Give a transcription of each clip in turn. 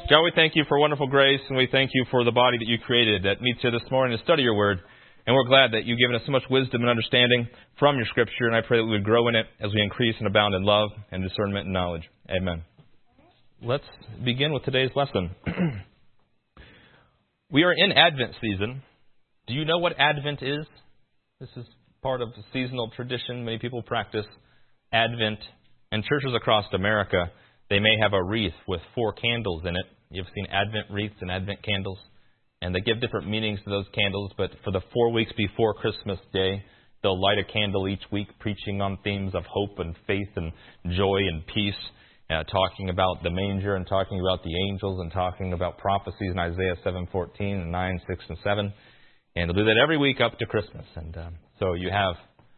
God, we thank you for wonderful grace, and we thank you for the body that you created that meets here this morning to study your word. And we're glad that you've given us so much wisdom and understanding from your scripture, and I pray that we would grow in it as we increase and abound in love and discernment and knowledge. Amen. Let's begin with today's lesson. We are in Advent season. Do you know what Advent is? This is part of the seasonal tradition. Many people practice Advent. And churches across America, they may have a wreath with 4 candles in it. You've seen Advent wreaths and Advent candles. And they give different meanings to those candles. But for the 4 weeks before Christmas Day, they'll light a candle each week preaching on themes of hope and faith and joy and peace. Talking about the manger and talking about the angels and talking about prophecies in Isaiah 7:14 and 9, 6, and 7. And they'll do that every week up to Christmas. And so you have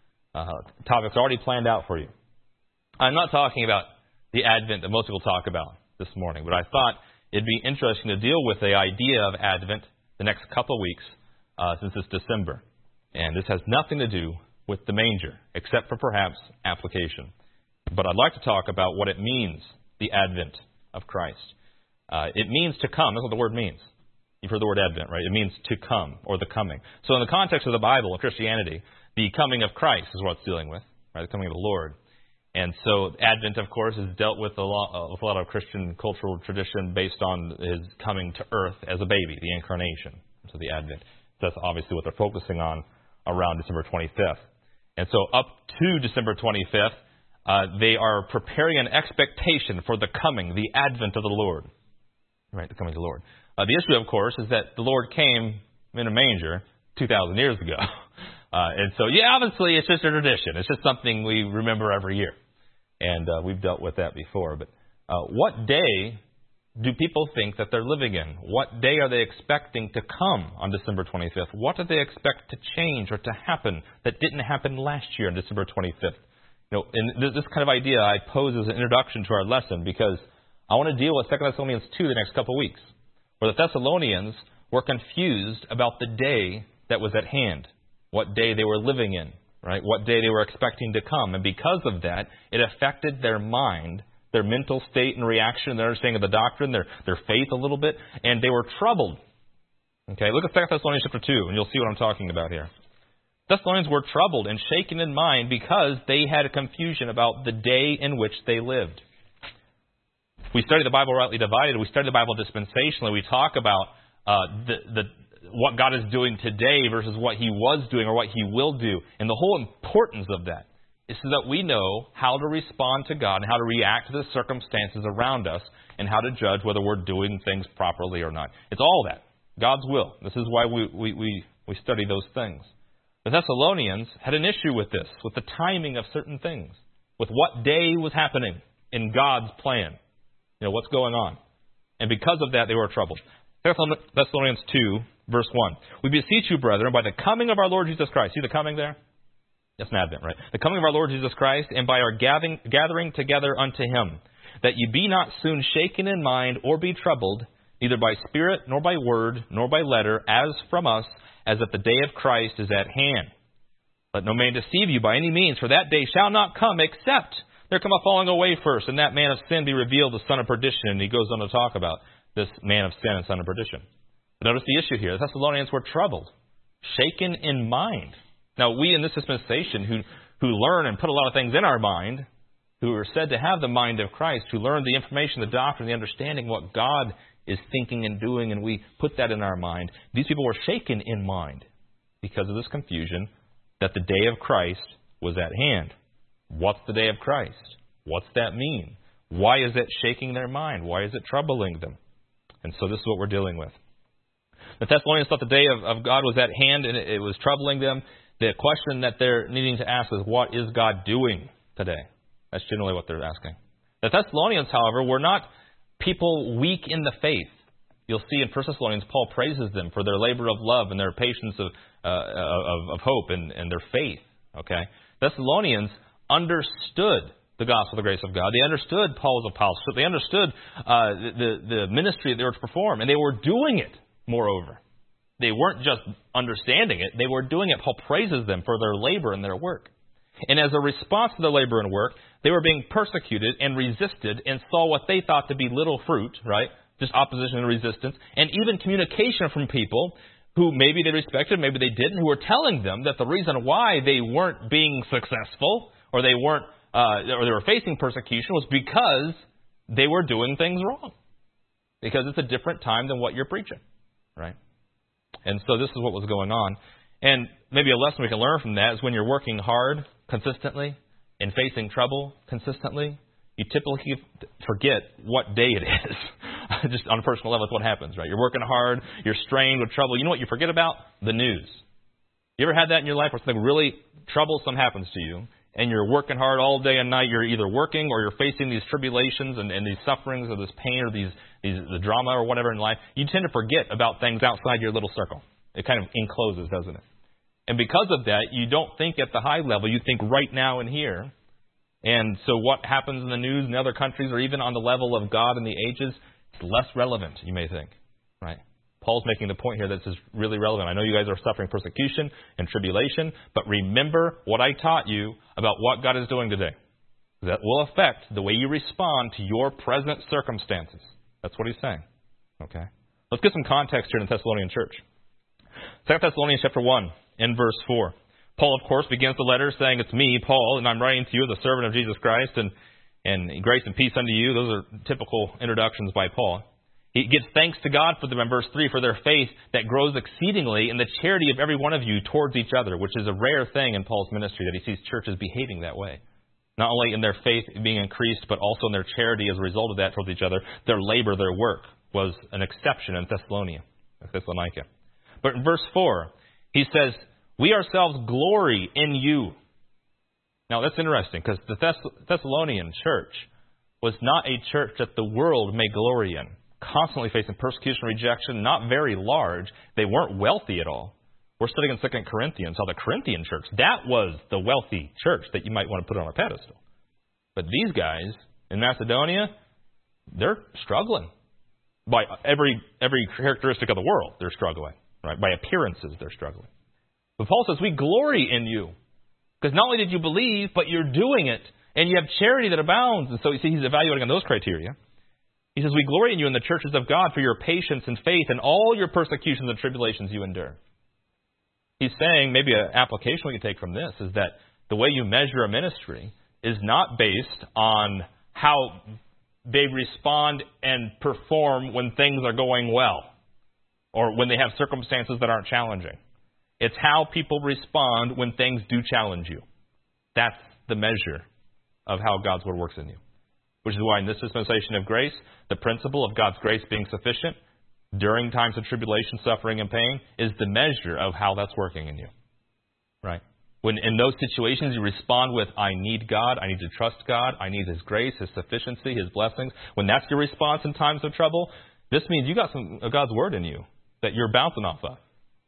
topics already planned out for you. I'm not talking about the Advent that most people talk about this morning, but I thought it'd be interesting to deal with the idea of Advent the next couple of weeks since it's December. And this has nothing to do with the manger, except for perhaps application. But I'd like to talk about what it means, the Advent of Christ. It means to come. That's what the word means. You've heard the word Advent, right? It means to come, or the coming. So in the context of the Bible and Christianity, the coming of Christ is what it's dealing with, right? The coming of the Lord. And so Advent, of course, is dealt with a lot of Christian cultural tradition based on his coming to earth as a baby, the incarnation. So the Advent. That's obviously what they're focusing on around December 25th. And so up to December 25th, they are preparing an expectation for the coming, the Advent of the Lord. Right, the coming of the Lord. The issue, of course, is that the Lord came in a manger 2,000 years ago. And so, obviously, it's just a tradition. It's just something we remember every year. And we've dealt with that before. But what day do people think that they're living in? What day are they expecting to come on December 25th? What do they expect to change or to happen that didn't happen last year on December 25th? And this kind of idea I pose as an introduction to our lesson because I want to deal with 2 Thessalonians 2 the next couple of weeks, where the Thessalonians were confused about the day that was at hand, what day they were living in, right? What day they were expecting to come. And because of that, it affected their mind, their mental state and reaction, their understanding of the doctrine, their faith a little bit, and they were troubled. Okay, look at 2 Thessalonians chapter 2, and you'll see what I'm talking about here. Thessalonians were troubled and shaken in mind because they had a confusion about the day in which they lived. We study the Bible rightly divided. We study the Bible dispensationally. We talk about what God is doing today versus what He was doing or what He will do. And the whole importance of that is so that we know how to respond to God and how to react to the circumstances around us and how to judge whether we're doing things properly or not. It's all that. God's will. This is why we study those things. The Thessalonians had an issue with this, with the timing of certain things, with what day was happening in God's plan. What's going on. And because of that, they were troubled. Thessalonians 2, verse 1. We beseech you, brethren, by the coming of our Lord Jesus Christ. See the coming there? That's an Advent, right? The coming of our Lord Jesus Christ, and by our gathering together unto Him, that ye be not soon shaken in mind or be troubled, neither by spirit, nor by word, nor by letter, as from us, as that the day of Christ is at hand. Let no man deceive you by any means, for that day shall not come, except there come a falling away first, and that man of sin be revealed, the son of perdition. And he goes on to talk about this man of sin and son of perdition. But notice the issue here. The Thessalonians were troubled, shaken in mind. Now, we in this dispensation who learn and put a lot of things in our mind, who are said to have the mind of Christ, who learn the information, the doctrine, the understanding what God is thinking and doing, and we put that in our mind. These people were shaken in mind because of this confusion that the day of Christ was at hand. What's the day of Christ? What's that mean? Why is it shaking their mind? Why is it troubling them? And so this is what we're dealing with. The Thessalonians thought the day of God was at hand and it was troubling them. The question that they're needing to ask is, what is God doing today? That's generally what they're asking. The Thessalonians, however, were not people weak in the faith. You'll see in 1 Thessalonians, Paul praises them for their labor of love and their patience of hope and their faith. Okay, Thessalonians understood the gospel of the grace of God. They understood Paul's apostleship. They understood the ministry that they were to perform, and they were doing it. Moreover, they weren't just understanding it; they were doing it. Paul praises them for their labor and their work. And as a response to their labor and work, they were being persecuted and resisted and saw what they thought to be little fruit, right? just opposition and resistance, and even communication from people who maybe they respected, maybe they didn't, who were telling them that the reason why they weren't being successful or they weren't or they were facing persecution was because they were doing things wrong. Because it's a different time than what you're preaching, right? And so this is what was going on. And maybe a lesson we can learn from that is when you're working hard consistently and facing trouble consistently, you typically forget what day it is. Just on a personal level, that's what happens, right? You're working hard, you're strained with trouble. You know what you forget about? The news. You ever had that in your life where something really troublesome happens to you, and you're working hard all day and night, you're either working or you're facing these tribulations and these sufferings or this pain or the drama or whatever in life, you tend to forget about things outside your little circle. It kind of encloses, doesn't it? And because of that, you don't think at the high level, you think right now and here. And so what happens in the news in other countries or even on the level of God in the ages, it's less relevant, you may think, right? Paul's making the point here that this is really relevant. I know you guys are suffering persecution and tribulation, but remember what I taught you about what God is doing today. That will affect the way you respond to your present circumstances. That's what he's saying. Okay? Let's get some context here in the Thessalonian church. 2 Thessalonians chapter 1 in verse 4. Paul, of course, begins the letter saying, "It's me, Paul, and I'm writing to you as a servant of Jesus Christ, and grace and peace unto you." Those are typical introductions by Paul. He gives thanks to God for them in verse 3 for their faith that grows exceedingly in the charity of every one of you towards each other, which is a rare thing in Paul's ministry that he sees churches behaving that way. Not only in their faith being increased, but also in their charity as a result of that towards each other. Their labor, their work was an exception in Thessalonica. But in verse 4, he says, "We ourselves glory in you." Now that's interesting because the Thessalonian church was not a church that the world may glory in. Constantly facing persecution and rejection, not very large. They weren't wealthy at all. We're studying in 2 Corinthians how the Corinthian church, that was the wealthy church that you might want to put on a pedestal. But these guys in Macedonia, they're struggling. By every characteristic of the world, they're struggling. Right? By appearances, they're struggling. But Paul says, we glory in you. Because not only did you believe, but you're doing it. And you have charity that abounds. And so you see, he's evaluating on those criteria. He says, we glory in you in the churches of God for your patience and faith and all your persecutions and tribulations you endure. He's saying, maybe an application we can take from this is that the way you measure a ministry is not based on how they respond and perform when things are going well or when they have circumstances that aren't challenging. It's how people respond when things do challenge you. That's the measure of how God's Word works in you. Which is why in this dispensation of grace, the principle of God's grace being sufficient during times of tribulation, suffering, and pain is the measure of how that's working in you. Right? When in those situations you respond with, I need God, I need to trust God, I need His grace, His sufficiency, His blessings. When that's your response in times of trouble, this means you got some of God's Word in you that you're bouncing off of.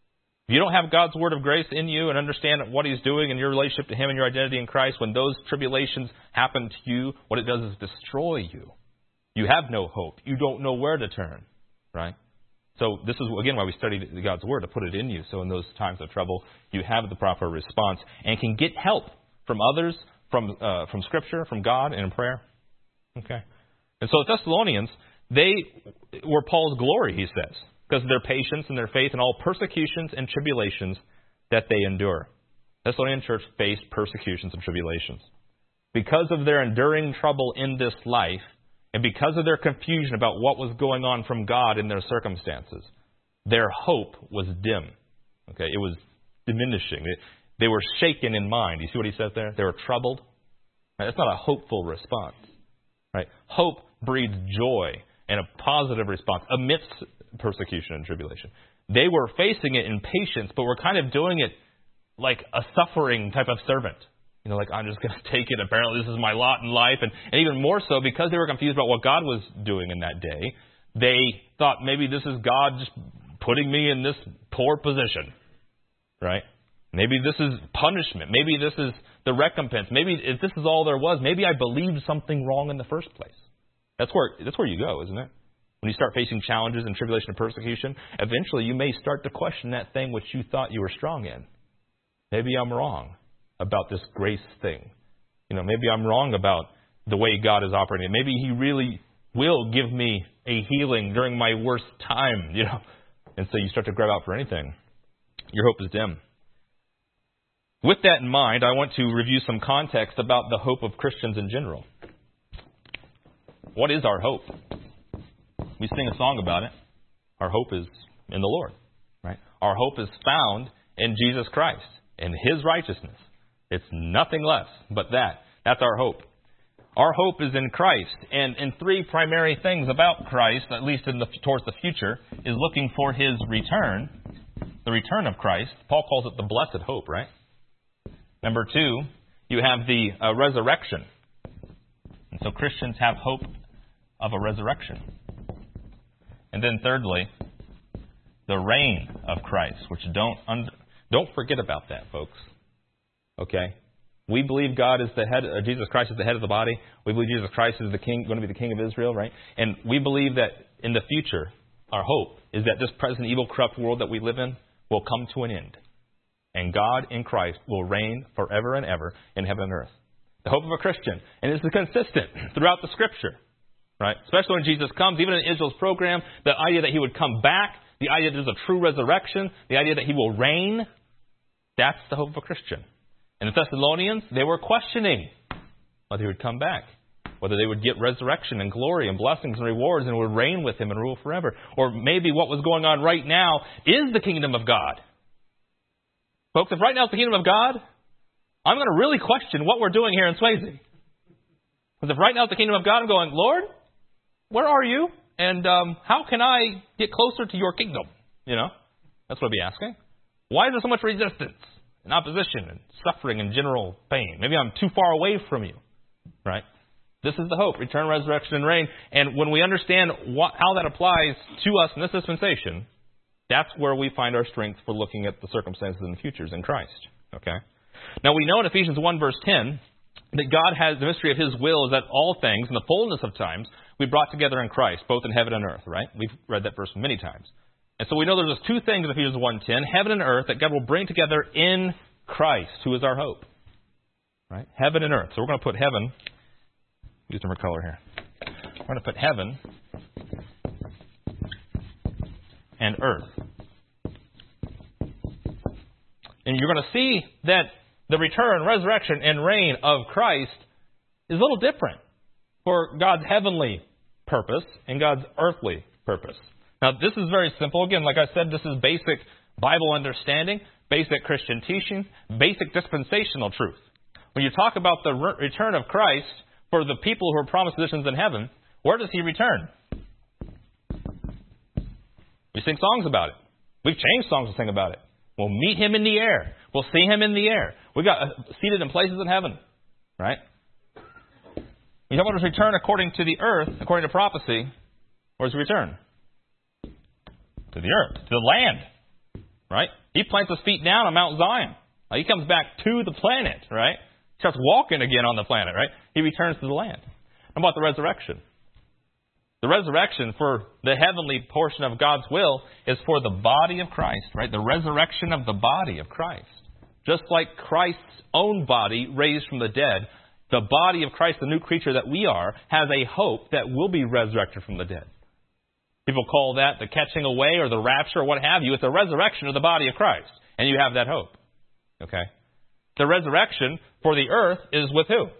If you don't have God's Word of grace in you and understand what He's doing in your relationship to Him and your identity in Christ, when those tribulations happen to you, what it does is destroy you. You have no hope. You don't know where to turn. Right? So this is, again, why we study God's Word, to put it in you. So in those times of trouble, you have the proper response and can get help from others, from Scripture, from God, and in prayer. Okay? And so the Thessalonians, they were Paul's glory, he says, because of their patience and their faith in all persecutions and tribulations that they endure. The Thessalonian church faced persecutions and tribulations. Because of their enduring trouble in this life, and because of their confusion about what was going on from God in their circumstances, their hope was dim. Okay, it was diminishing. They were shaken in mind. You see what he says there? They were troubled. Right? That's not a hopeful response. Right? Hope breeds joy and a positive response amidst persecution and tribulation. They were facing it in patience, but were kind of doing it like a suffering type of servant. You know, like, I'm just going to take it. Apparently, this is my lot in life. And even more so, because they were confused about what God was doing in that day, they thought maybe this is God just putting me in this poor position. Right? Maybe this is punishment. Maybe this is the recompense. Maybe if this is all there was, maybe I believed something wrong in the first place. That's where you go, isn't it? When you start facing challenges and tribulation and persecution, eventually you may start to question that thing which you thought you were strong in. Maybe I'm wrong about this grace thing. You know, maybe I'm wrong about the way God is operating. Maybe He really will give me a healing during my worst time, And so you start to grab out for anything. Your hope is dim. With that in mind, I want to review some context about the hope of Christians in general. What is our hope? We sing a song about it. Our hope is in the Lord, right? Our hope is found in Jesus Christ, in His righteousness. It's nothing less but that. That's our hope. Our hope is in Christ, and in three primary things about Christ, at least towards the future, is looking for His return, the return of Christ. Paul calls it the blessed hope, right? Number two, you have the resurrection. And so Christians have hope of a resurrection. And then thirdly, the reign of Christ, which don't forget about that, folks. Okay? We believe God is the head, Jesus Christ is the head of the body. We believe Jesus Christ is the king, going to be the king of Israel, right? And we believe that in the future, our hope is that this present evil, corrupt world that we live in will come to an end. And God in Christ will reign forever and ever in heaven and earth. The hope of a Christian. And this is consistent throughout the Scripture, right? Especially when Jesus comes, even in Israel's program, the idea that He would come back, the idea that there's a true resurrection, the idea that He will reign, that's the hope of a Christian. And the Thessalonians, they were questioning whether He would come back, whether they would get resurrection and glory and blessings and rewards and would reign with Him and rule forever. Or maybe what was going on right now is the kingdom of God. Folks, if right now it's the kingdom of God, I'm going to really question what we're doing here in Swayze. Because if right now it's the kingdom of God, I'm going, Lord, where are you? And how can I get closer to your kingdom? That's what I'd be asking. Why is there so much resistance and opposition and suffering and general pain? Maybe I'm too far away from you, right? This is the hope, return, resurrection, and reign. And when we understand how that applies to us in this dispensation, that's where we find our strength for looking at the circumstances and futures in Christ. Okay? Now we know in Ephesians 1 verse 10 that God has the mystery of His will is that all things in the fullness of times we brought together in Christ, both in heaven and earth, right? We've read that verse many times. And so we know there's two things in Ephesians 1:10, heaven and earth, that God will bring together in Christ, who is our hope. Right? Heaven and earth. So we're going to put heaven, use a different color here. We're going to put heaven and earth. And you're going to see that the return, resurrection, and reign of Christ is a little different for God's heavenly purpose and God's earthly purpose. Now, this is very simple. Again, like I said, this is basic Bible understanding, basic Christian teaching, basic dispensational truth. When you talk about the return of Christ for the people who are promised positions in heaven, where does He return? We sing songs about it. We've changed songs to sing about it. We'll meet Him in the air. We'll see Him in the air. We got seated in places in heaven, right? You talk about His return according to the earth, according to prophecy. Where's He return? To the earth, to the land, right? He plants His feet down on Mount Zion. He comes back to the planet, right? He starts walking again on the planet, right? He returns to the land. How about the resurrection? The resurrection for the heavenly portion of God's will is for the body of Christ, right? The resurrection of the body of Christ. Just like Christ's own body raised from the dead, the body of Christ, the new creature that we are, has a hope that will be resurrected from the dead. People call that the catching away or the rapture or what have you. It's a resurrection of the body of Christ. And you have that hope. Okay? The resurrection for the earth is with who?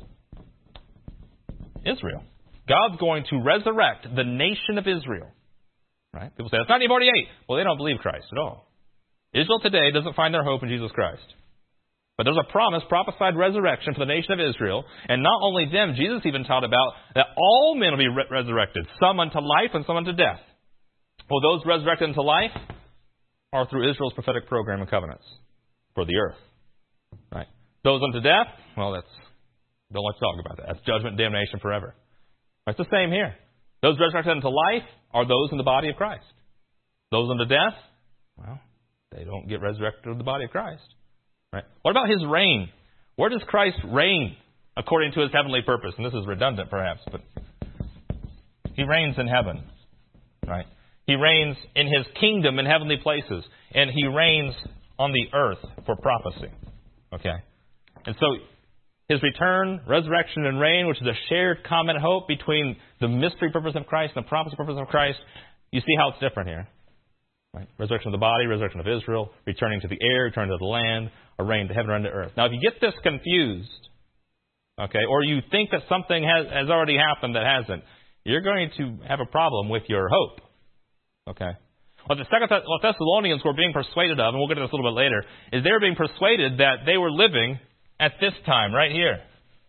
Israel. God's going to resurrect the nation of Israel. Right? People say, it's 1948. Well, they don't believe Christ at all. Israel today doesn't find their hope in Jesus Christ. But there's a promise, prophesied resurrection for the nation of Israel. And not only them, Jesus even taught about that all men will be resurrected, some unto life and some unto death. Well, those resurrected unto life are through Israel's prophetic program and covenants for the earth. Right? Those unto death, well, don't like to talk about that. That's judgment and damnation forever. It's the same here. Those resurrected unto life are those in the body of Christ. Those unto death, well, they don't get resurrected in the body of Christ. Right? What about His reign? Where does Christ reign according to His heavenly purpose? And this is redundant perhaps, but He reigns in heaven. Right? He reigns in His kingdom in heavenly places. And He reigns on the earth for prophecy. Okay? And so His return, resurrection, and reign, which is a shared common hope between the mystery purpose of Christ and the promise purpose of Christ. You see how it's different here. Right? Resurrection of the body, resurrection of Israel, returning to the air, returning to the land, a reign to heaven and to earth. Now, if you get this confused, okay, or you think that something has already happened that hasn't, you're going to have a problem with your hope. Okay? What the Thessalonians were being persuaded of, and we'll get to this a little bit later, is they were being persuaded that they were living at this time, right here.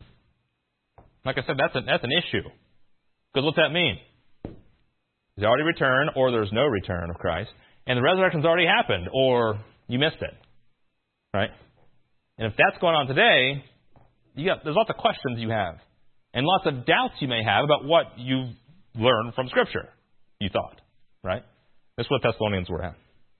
Like I said, that's an issue. Because what's that mean? He's already returned, or there's no return of Christ, and the resurrection's already happened, or you missed it. Right? And if that's going on today, there's lots of questions you have, and lots of doubts you may have about what you've learned from Scripture, you thought. Right? That's what the Thessalonians were at.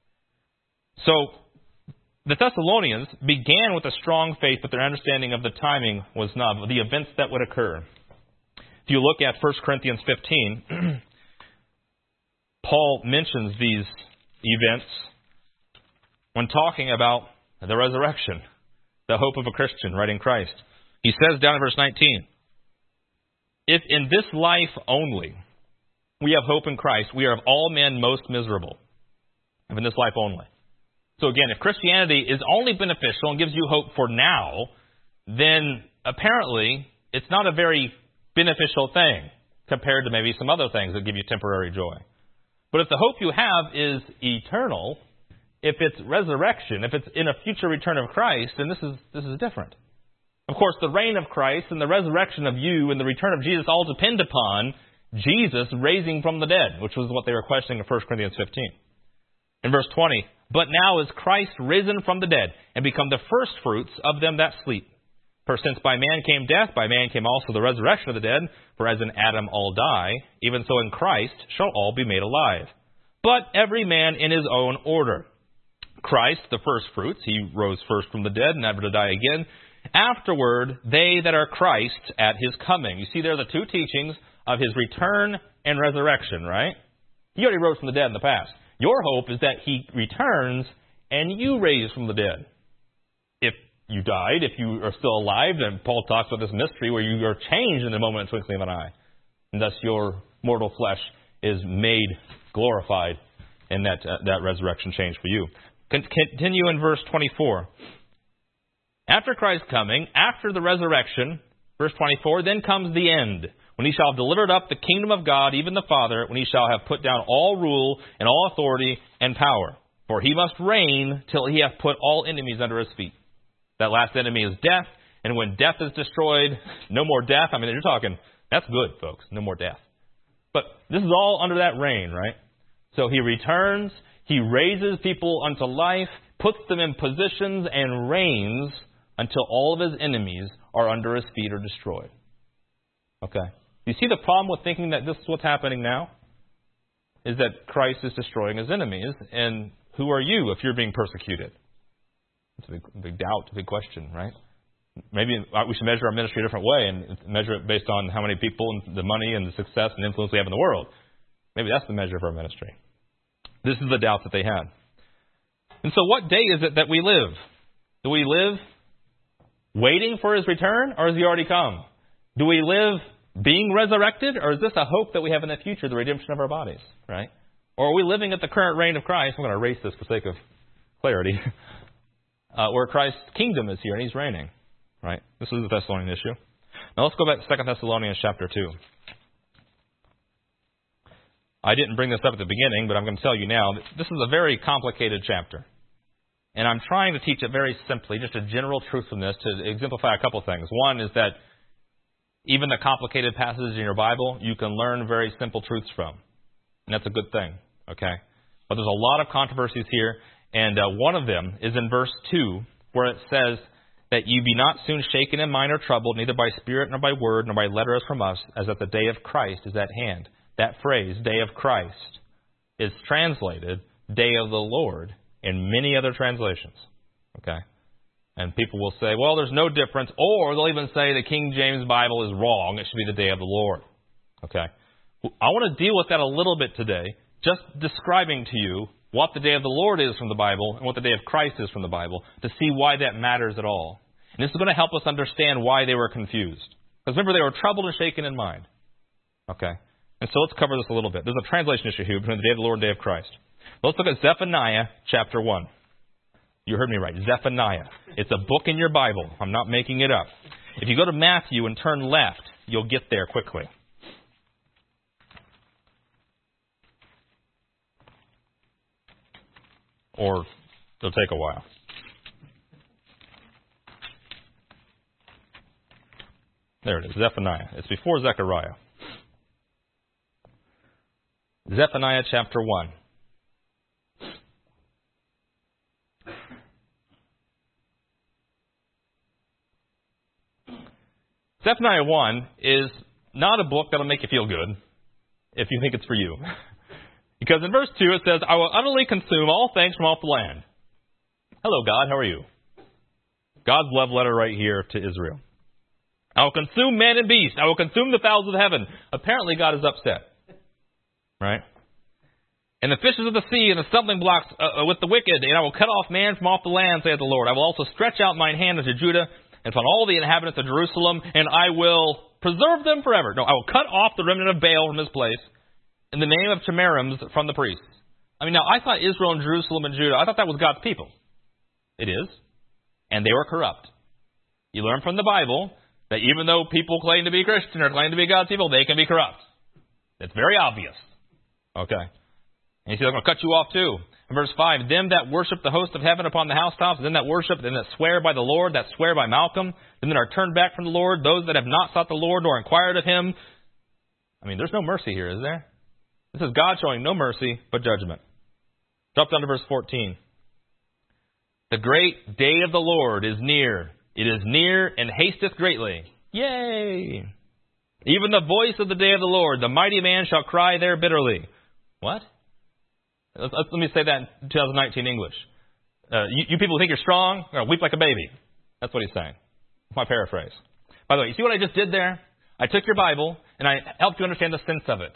So, the Thessalonians began with a strong faith, but their understanding of the timing was not, the events that would occur. If you look at 1 Corinthians 15, Paul mentions these events when talking about the resurrection, the hope of a Christian, right, in Christ. He says down in verse 19, if in this life only we have hope in Christ, we are of all men most miserable. If in this life only. So again, if Christianity is only beneficial and gives you hope for now, then apparently it's not a very beneficial thing compared to maybe some other things that give you temporary joy. But if the hope you have is eternal, if it's resurrection, if it's in a future return of Christ, then this is different. Of course, the reign of Christ and the resurrection of you and the return of Jesus all depend upon Jesus raising from the dead, which was what they were questioning in 1 Corinthians 15. In verse 20, but now is Christ risen from the dead and become the firstfruits of them that sleep. For since by man came death, by man came also the resurrection of the dead. For as in Adam all die, even so in Christ shall all be made alive. But every man in his own order. Christ, the firstfruits, he rose first from the dead, never to die again. Afterward, they that are Christ at his coming. You see there are the two teachings of his return and resurrection, right? He already rose from the dead in the past. Your hope is that he returns and you raise from the dead. If you died, if you are still alive, then Paul talks about this mystery where you are changed in the moment of twinkling of an eye. And thus your mortal flesh is made glorified in that resurrection change for you. Continue in verse 24. After Christ's coming, after the resurrection, verse 24, then comes the end, when he shall have delivered up the kingdom of God, even the Father, when he shall have put down all rule and all authority and power. For he must reign till he hath put all enemies under his feet. That last enemy is death, and when death is destroyed, no more death. I mean, you're talking, that's good, folks, no more death. But this is all under that reign, right? So he returns, he raises people unto life, puts them in positions, and reigns until all of his enemies are under his feet or destroyed. Okay. You see the problem with thinking that this is what's happening now? Is that Christ is destroying his enemies, and who are you if you're being persecuted? It's a big doubt, a big question, right? Maybe we should measure our ministry a different way and measure it based on how many people and the money and the success and influence we have in the world. Maybe that's the measure of our ministry. This is the doubt that they had. And so what day is it that we live? Do we live waiting for his return, or has he already come? Do we live being resurrected, or is this a hope that we have in the future, the redemption of our bodies, right? Or are we living at the current reign of Christ? I'm going to erase this for sake of clarity. Where Christ's kingdom is here and he's reigning, right? This is the Thessalonian issue. Now let's go back to 2 Thessalonians chapter 2. I didn't bring this up at the beginning, but I'm going to tell you now. This is a very complicated chapter. And I'm trying to teach it very simply, just a general truth from this to exemplify a couple things. One is that even the complicated passages in your Bible, you can learn very simple truths from. And that's a good thing, okay? But there's a lot of controversies here. And one of them is in verse 2, where it says that you be not soon shaken in mind or troubled, neither by spirit nor by word nor by letter as from us, as that the day of Christ is at hand. That phrase, day of Christ, is translated day of the Lord in many other translations. Okay? And people will say, well, there's no difference. Or they'll even say the King James Bible is wrong. It should be the day of the Lord. Okay? I want to deal with that a little bit today, just describing to you what the day of the Lord is from the Bible and what the day of Christ is from the Bible, to see why that matters at all. And this is going to help us understand why they were confused. Because remember, they were troubled and shaken in mind. Okay? And so let's cover this a little bit. There's a translation issue here between the day of the Lord and the day of Christ. Let's look at Zephaniah chapter 1. You heard me right. Zephaniah. It's a book in your Bible. I'm not making it up. If you go to Matthew and turn left, you'll get there quickly. Or it'll take a while. There it is, Zephaniah. It's before Zechariah. Zephaniah chapter 1. Zephaniah 1 is not a book that'll make you feel good if you think it's for you. Because in verse 2 it says, I will utterly consume all things from off the land. Hello, God. How are you? God's love letter right here to Israel. I will consume man and beast. I will consume the fowls of heaven. Apparently God is upset. Right? And the fishes of the sea and the stumbling blocks with the wicked. And I will cut off man from off the land, saith the Lord. I will also stretch out mine hand unto Judah and upon all the inhabitants of Jerusalem, and I will preserve them forever. No, I will cut off the remnant of Baal from his place, in the name of Chimerims from the priests. I mean, now, I thought Israel and Jerusalem and Judah, I thought that was God's people. It is. And they were corrupt. You learn from the Bible that even though people claim to be Christian or claim to be God's people, they can be corrupt. It's very obvious. Okay. And he says, I'm going to cut you off too. In verse 5, them that worship the host of heaven upon the housetops, them that worship, them that swear by the Lord, that swear by Malcolm, them that are turned back from the Lord, those that have not sought the Lord nor inquired of him. I mean, there's no mercy here, is there? This is God showing no mercy, but judgment. Drop down to verse 14. The great day of the Lord is near. It is near and hasteth greatly. Yay! Even the voice of the day of the Lord, the mighty man shall cry there bitterly. What? Let me say that in 2019 English. You people who think you're strong, are weep like a baby. That's what he's saying. That's my paraphrase. By the way, you see what I just did there? I took your Bible and I helped you understand the sense of it.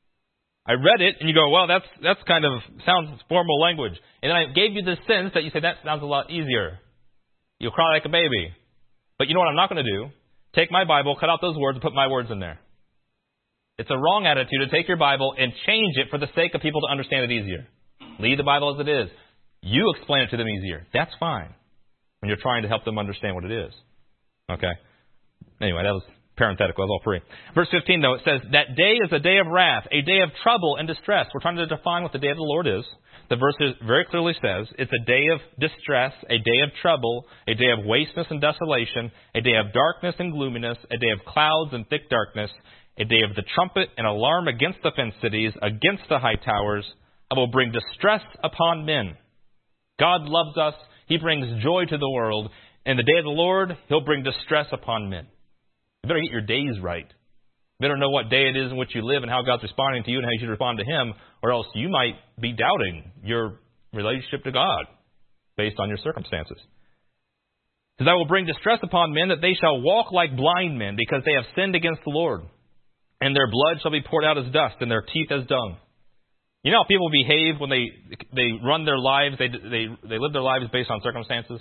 I read it and you go, well, that's kind of sounds formal language. And then I gave you the sense that you say that sounds a lot easier. You'll cry like a baby. But you know what I'm not going to do? Take my Bible, cut out those words, and put my words in there. It's a wrong attitude to take your Bible and change it for the sake of people to understand it easier. Leave the Bible as it is. You explain it to them easier. That's fine when you're trying to help them understand what it is. Okay? Anyway, that was parenthetical. That was all free. Verse 15, though, it says, that day is a day of wrath, a day of trouble and distress. We're trying to define what the day of the Lord is. The verse very clearly says it's a day of distress, a day of trouble, a day of wasteness and desolation, a day of darkness and gloominess, a day of clouds and thick darkness, a day of the trumpet and alarm against the fenced cities, against the high towers. I will bring distress upon men. God loves us. He brings joy to the world. In the day of the Lord, He'll bring distress upon men. You better get your days right. You better know what day it is in which you live and how God's responding to you and how you should respond to Him, or else you might be doubting your relationship to God based on your circumstances. Because I will bring distress upon men that they shall walk like blind men because they have sinned against the Lord. And their blood shall be poured out as dust, and their teeth as dung. You know how people behave when they run their lives, they live their lives based on circumstances?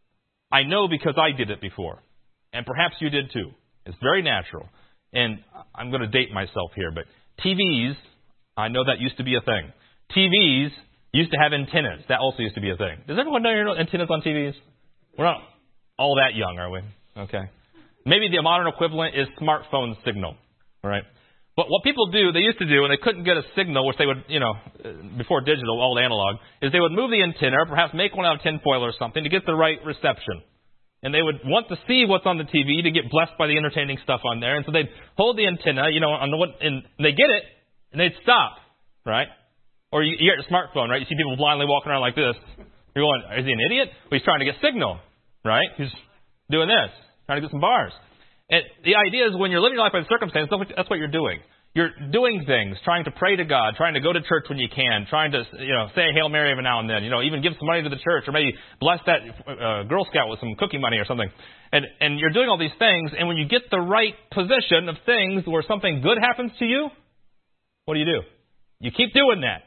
I know because I did it before. And perhaps you did too. It's very natural. And I'm going to date myself here, but TVs, I know that used to be a thing. TVs used to have antennas. That also used to be a thing. Does everyone know your antennas on TVs? We're not all that young, are we? Okay. Maybe the modern equivalent is smartphone signal. All right. But what people do, they used to do, and they couldn't get a signal, which they would, before digital, all analog, is they would move the antenna, or perhaps make one out of tinfoil or something to get the right reception. And they would want to see what's on the TV to get blessed by the entertaining stuff on there. And so they'd hold the antenna, and they get it, and they'd stop, right? Or you get your smartphone, right? You see people blindly walking around like this. You're going, is he an idiot? Well, he's trying to get signal, right? He's doing this, trying to get some bars. And the idea is when you're living your life by circumstance, that's what you're doing. You're doing things, trying to pray to God, trying to go to church when you can, trying to say a Hail Mary every now and then, even give some money to the church, or maybe bless that Girl Scout with some cookie money or something. And you're doing all these things, and when you get the right position of things where something good happens to you, what do? You keep doing that.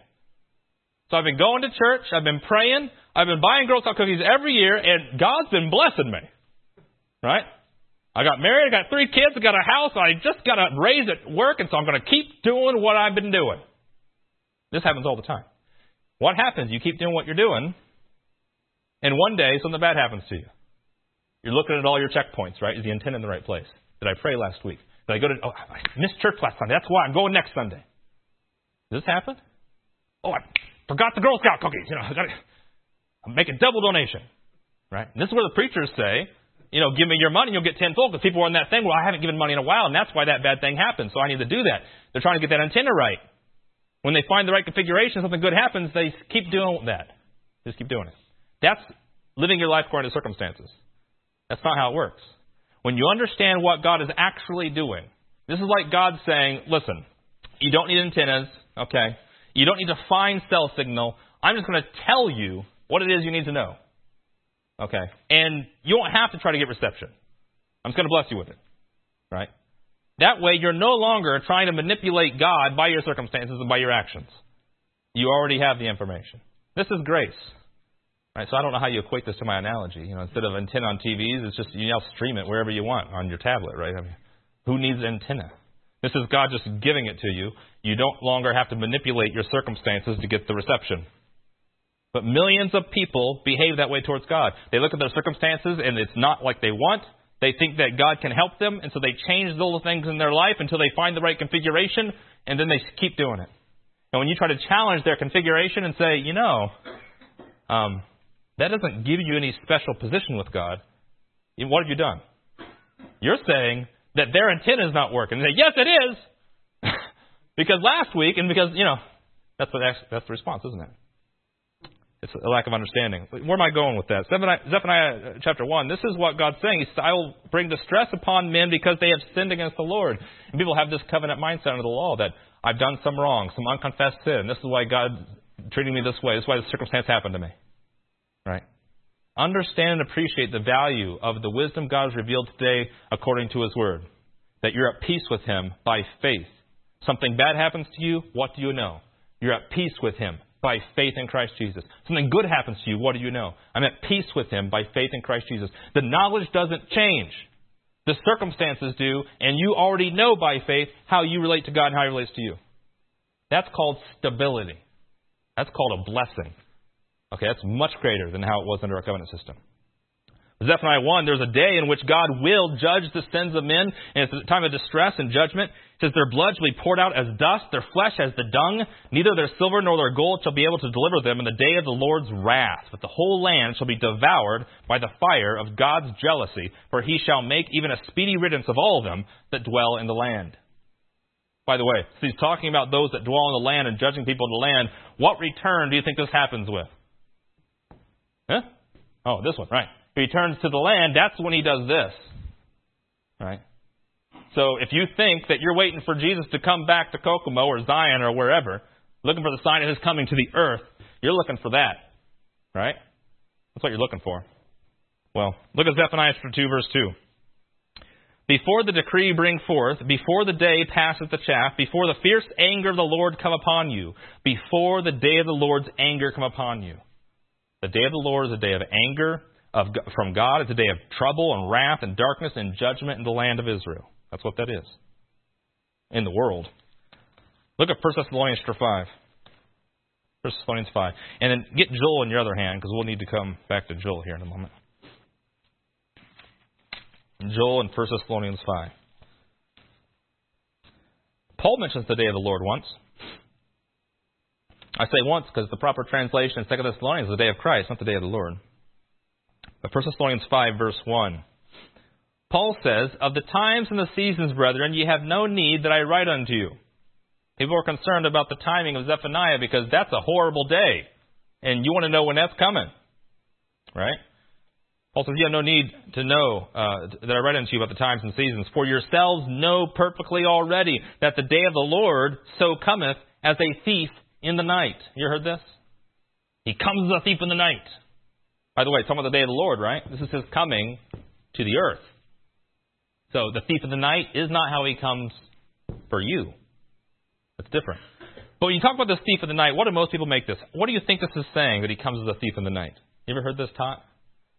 So I've been going to church, I've been praying, I've been buying Girl Scout cookies every year, and God's been blessing me. Right? I got married, I got 3 kids, I got a house, I just got a raise at work, and so I'm going to keep doing what I've been doing. This happens all the time. What happens? You keep doing what you're doing, and one day something bad happens to you. You're looking at all your checkpoints, right? Is the antenna in the right place? Did I pray last week? Did I go to, I missed church last Sunday. That's why I'm going next Sunday. Does this happen? Oh, I forgot the Girl Scout cookies. I'm making double donation. Right? And this is where the preachers say, give me your money, you'll get tenfold, because people are in that thing, well, I haven't given money in a while, and that's why that bad thing happened, so I need to do that. They're trying to get that antenna right. When they find the right configuration, something good happens, they keep doing that. Just keep doing it. That's living your life according to circumstances. That's not how it works. When you understand what God is actually doing, this is like God saying, listen, you don't need antennas, okay? You don't need to find cell signal. I'm just going to tell you what it is you need to know. Okay? And you won't have to try to get reception. I'm just going to bless you with it. Right? That way, you're no longer trying to manipulate God by your circumstances and by your actions. You already have the information. This is grace. Right? So I don't know how you equate this to my analogy. Instead of antenna on TVs, it's just you now stream it wherever you want on your tablet, right? Who needs an antenna? This is God just giving it to you. You don't longer have to manipulate your circumstances to get the reception. But millions of people behave that way towards God. They look at their circumstances and it's not like they want. They think that God can help them, and so they change the little things in their life until they find the right configuration, and then they keep doing it. And when you try to challenge their configuration and say, that doesn't give you any special position with God, what have you done? You're saying that their antenna is not working. And they say, yes, it is. Because last week, and because, that's the response, isn't it? It's a lack of understanding. Where am I going with that? Zephaniah chapter 1, this is what God's saying. He says, I will bring distress upon men because they have sinned against the Lord. And people have this covenant mindset under the law that I've done some wrong, some unconfessed sin. This is why God's treating me this way. This is why this circumstance happened to me. Right? Understand and appreciate the value of the wisdom God has revealed today according to His Word. That you're at peace with Him by faith. Something bad happens to you, what do you know? You're at peace with Him by faith in Christ Jesus. Something good happens to you, what do you know? I'm at peace with Him by faith in Christ Jesus. The knowledge doesn't change. The circumstances do, and you already know by faith how you relate to God and how He relates to you. That's called stability. That's called a blessing. Okay, that's much greater than how it was under our covenant system. Zephaniah 1, there's a day in which God will judge the sins of men, and it's a time of distress and judgment. It says, their blood shall be poured out as dust, their flesh as the dung. Neither their silver nor their gold shall be able to deliver them in the day of the Lord's wrath. But the whole land shall be devoured by the fire of God's jealousy, for He shall make even a speedy riddance of all of them that dwell in the land. By the way, so He's talking about those that dwell in the land and judging people in the land. What return do you think this happens with? Huh? Oh, this one, right. He returns to the land, that's when He does this. Right? So if you think that you're waiting for Jesus to come back to Kokomo or Zion or wherever, looking for the sign of His coming to the earth, you're looking for that. Right? That's what you're looking for. Well, look at Zephaniah 2, verse 2. Before the decree bring forth, before the day passeth the chaff, before the fierce anger of the Lord come upon you, before the day of the Lord's anger come upon you. The day of the Lord is a day of anger from God. It's a day of trouble and wrath and darkness and judgment in the land of Israel. That's what that is. In the world. Look at 1 Thessalonians 5. 1 Thessalonians 5. And then get Joel in your other hand, because we'll need to come back to Joel here in a moment. Joel in 1 Thessalonians 5. Paul mentions the day of the Lord once. I say once because the proper translation in 2 Thessalonians is the day of Christ, not the day of the Lord. But 1 Thessalonians 5, verse 1. Paul says, of the times and the seasons, brethren, ye have no need that I write unto you. People are concerned about the timing of Zephaniah because that's a horrible day. And you want to know when that's coming. Right? Paul says, you have no need to know that I write unto you about the times and seasons. For yourselves know perfectly already that the day of the Lord so cometh as a thief in the night. You heard this? He comes as a thief in the night. By the way, it's talking about the day of the Lord, right? This is His coming to the earth. So the thief in the night is not how He comes for you. That's different. But when you talk about this thief in the night, what do most people make this? What do you think this is saying, that He comes as a thief in the night? You ever heard this taught?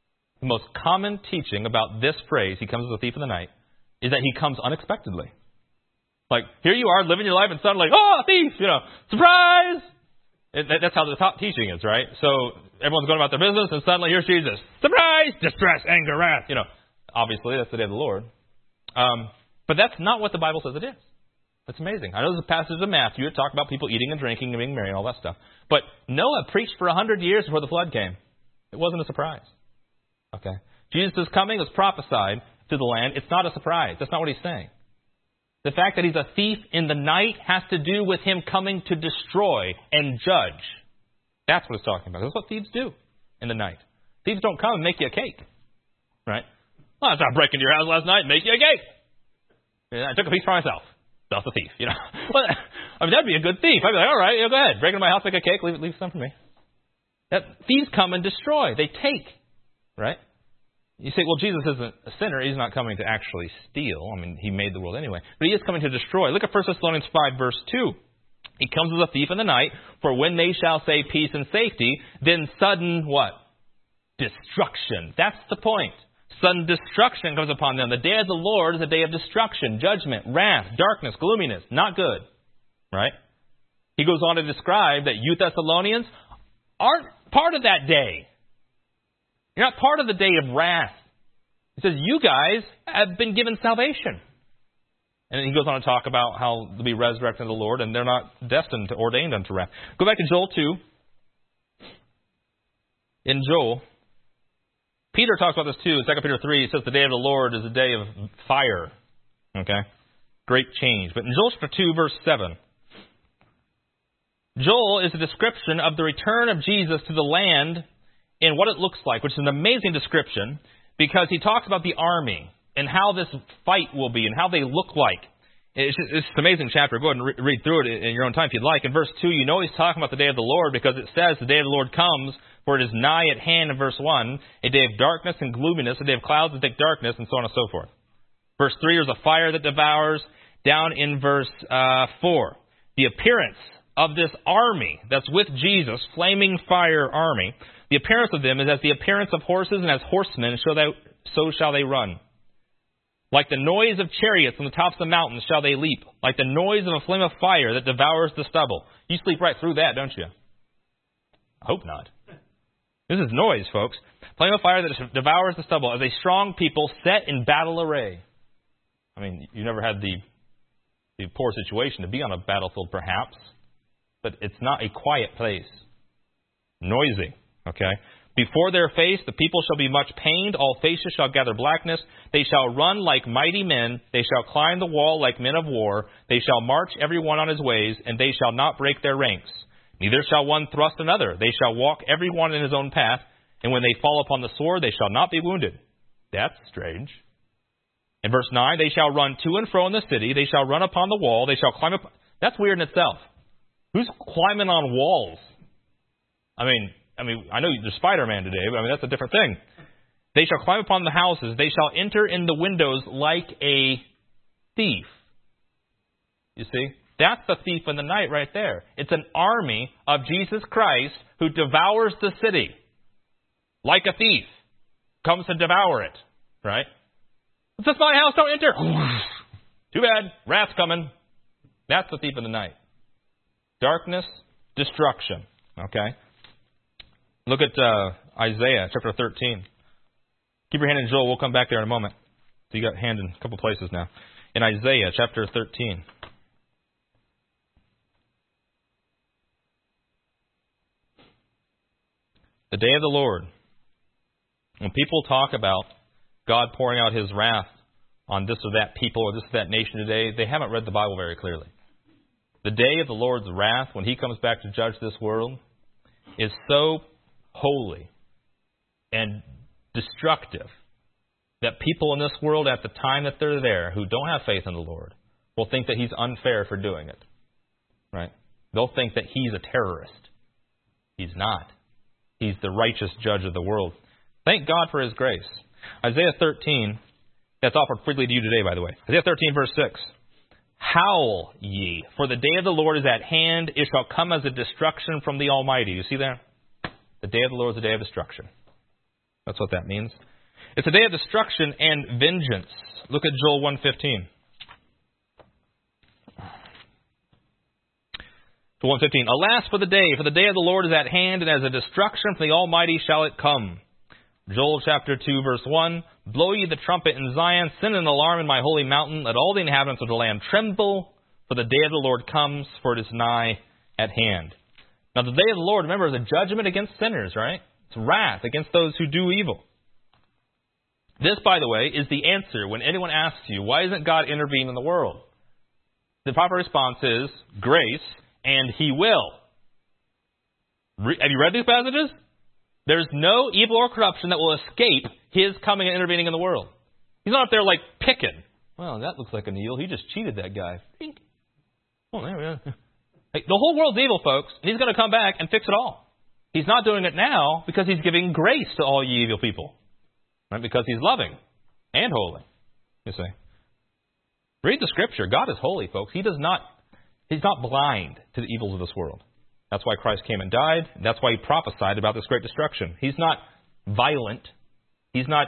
the most common teaching about this phrase, he comes as a thief in the night, is that he comes unexpectedly. Like, here you are living your life and suddenly, oh, a thief, surprise! That's how the top teaching is, right? So everyone's going about their business and suddenly here's Jesus. Surprise! Distress, anger, wrath. Obviously that's the day of the Lord. But that's not what the Bible says it is. That's amazing. I know there's a passage of Matthew that talk about people eating and drinking and being merry and all that stuff. But Noah preached for 100 years before the flood came. It wasn't a surprise. Okay? Jesus' coming was prophesied to the land. It's not a surprise. That's not what he's saying. The fact that he's a thief in the night has to do with him coming to destroy and judge. That's what it's talking about. That's what thieves do in the night. Thieves don't come and make you a cake. Right? Well, I was breaking into your house last night and make you a cake. And I took a piece for myself. That's a thief, Well, that'd be a good thief. I'd be like, all right, go ahead. Break into my house, make a cake, leave some for me. Thieves come and destroy. They take. Right? You say, well, Jesus isn't a sinner. He's not coming to actually steal. He made the world anyway. But he is coming to destroy. Look at 1 Thessalonians 5, verse 2. He comes as a thief in the night, for when they shall say peace and safety, then sudden what? Destruction. That's the point. Sudden destruction comes upon them. The day of the Lord is a day of destruction, judgment, wrath, darkness, gloominess. Not good. Right? He goes on to describe that you Thessalonians aren't part of that day. You're not part of the day of wrath. He says, you guys have been given salvation. And then he goes on to talk about how they'll be resurrected to the Lord, and they're not destined to, ordained unto wrath. Go back to Joel 2. In Joel, Peter talks about this too. In 2 Peter 3, he says the day of the Lord is a day of fire. Okay? Great change. But in Joel chapter 2, verse 7, Joel is a description of the return of Jesus to the land in what it looks like, which is an amazing description because he talks about the army and how this fight will be and how they look like. It's an amazing chapter. Go ahead and read through it in your own time if you'd like. In verse 2, he's talking about the day of the Lord because it says the day of the Lord comes, for it is nigh at hand in verse 1, a day of darkness and gloominess, a day of clouds and thick darkness, and so on and so forth. Verse 3, there's a fire that devours. Down in verse 4, the appearance of this army that's with Jesus, flaming fire army, the appearance of them is as the appearance of horses, and as horsemen, so shall they run. Like the noise of chariots on the tops of the mountains shall they leap. Like the noise of a flame of fire that devours the stubble. You sleep right through that, don't you? I hope not. This is noise, folks. Flame of fire that devours the stubble as a strong people set in battle array. You never had the poor situation to be on a battlefield, perhaps. But it's not a quiet place. Noisy. Okay? Before their face, the people shall be much pained. All faces shall gather blackness. They shall run like mighty men. They shall climb the wall like men of war. They shall march every one on his ways, and they shall not break their ranks. Neither shall one thrust another. They shall walk every one in his own path. And when they fall upon the sword, they shall not be wounded. That's strange. In verse 9, they shall run to and fro in the city. They shall run upon the wall. They shall climb up. That's weird in itself. Who's climbing on walls? I know there's Spider-Man today, but that's a different thing. They shall climb upon the houses. They shall enter in the windows like a thief. You see? That's the thief in the night right there. It's an army of Jesus Christ who devours the city. Like a thief. Comes to devour it. Right? It's just my house, don't enter. Too bad. Wrath's coming. That's the thief in the night. Darkness, destruction. Okay? Look at Isaiah chapter 13. Keep your hand in Joel. We'll come back there in a moment. So you got hand in a couple places now. In Isaiah chapter 13. The day of the Lord. When people talk about God pouring out his wrath on this or that people or this or that nation today, they haven't read the Bible very clearly. The day of the Lord's wrath, when he comes back to judge this world, is so holy and destructive that people in this world at the time that they're there who don't have faith in the Lord will think that he's unfair for doing it. Right? They'll think that he's a terrorist. He's not. He's the righteous judge of the world. Thank God for his grace. Isaiah 13, that's offered freely to you today, by the way. Isaiah 13, verse 6. Howl ye, for the day of the Lord is at hand. It shall come as a destruction from the Almighty. You see there? The day of the Lord is a day of destruction. That's what that means. It's a day of destruction and vengeance. Look at Joel 1:15. Joel 1:15. Alas for the day of the Lord is at hand, and as a destruction from the Almighty shall it come. Joel chapter 2, verse 1. Blow ye the trumpet in Zion, send an alarm in my holy mountain, let all the inhabitants of the land tremble, for the day of the Lord comes, for it is nigh at hand. Now the day of the Lord, remember, is a judgment against sinners, right? It's wrath against those who do evil. This, by the way, is the answer when anyone asks you, why isn't God intervening in the world? The proper response is grace, and He will. Have you read these passages? There's no evil or corruption that will escape His coming and intervening in the world. He's not up there like picking. Well, that looks like an eel. He just cheated that guy. Oh, there we go. The whole world's evil, folks, and He's going to come back and fix it all. He's not doing it now because He's giving grace to all ye evil people. Right? Because He's loving and holy, you see. Read the Scripture. God is holy, folks. He's not blind to the evils of this world. That's why Christ came and died. That's why He prophesied about this great destruction. He's not violent. He's not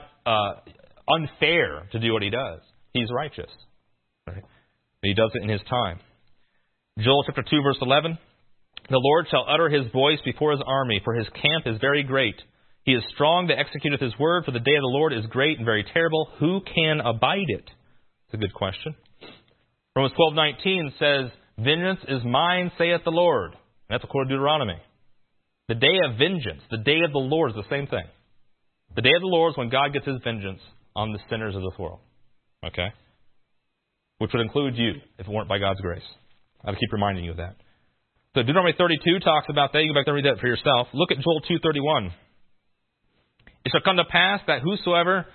unfair to do what He does. He's righteous. Right? He does it in His time. Joel chapter 2, verse 11. The Lord shall utter His voice before His army, for His camp is very great. He is strong that executeth His word, for the day of the Lord is great and very terrible. Who can abide it? It's a good question. Romans 12:19 says, vengeance is mine, saith the Lord. And that's according to Deuteronomy. The day of vengeance, the day of the Lord is the same thing. The day of the Lord is when God gets His vengeance on the sinners of this world. Okay? Which would include you, if it weren't by God's grace. I'll keep reminding you of that. So Deuteronomy 32 talks about that. You go back there and read that for yourself. Look at Joel 2:31. It shall come to pass that whosoever,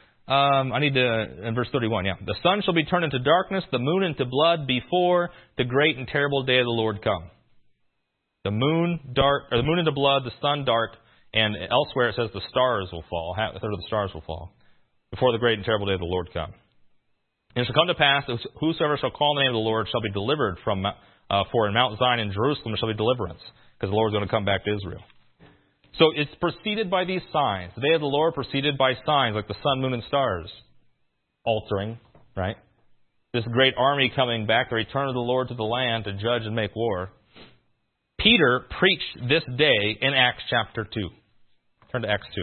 in verse 31, the sun shall be turned into darkness, the moon into blood, before the great and terrible day of the Lord come. The moon into blood, the sun dark, and elsewhere it says the stars will fall. A third of the stars will fall before the great and terrible day of the Lord come. And it shall come to pass that whosoever shall call on the name of the Lord shall be delivered from. For in Mount Zion and Jerusalem shall be deliverance, because the Lord is going to come back to Israel. So it's preceded by these signs. The day of the Lord preceded by signs like the sun, moon, and stars altering, right? This great army coming back, the return of the Lord to the land to judge and make war. Peter preached this day in Acts chapter 2. Turn to Acts 2.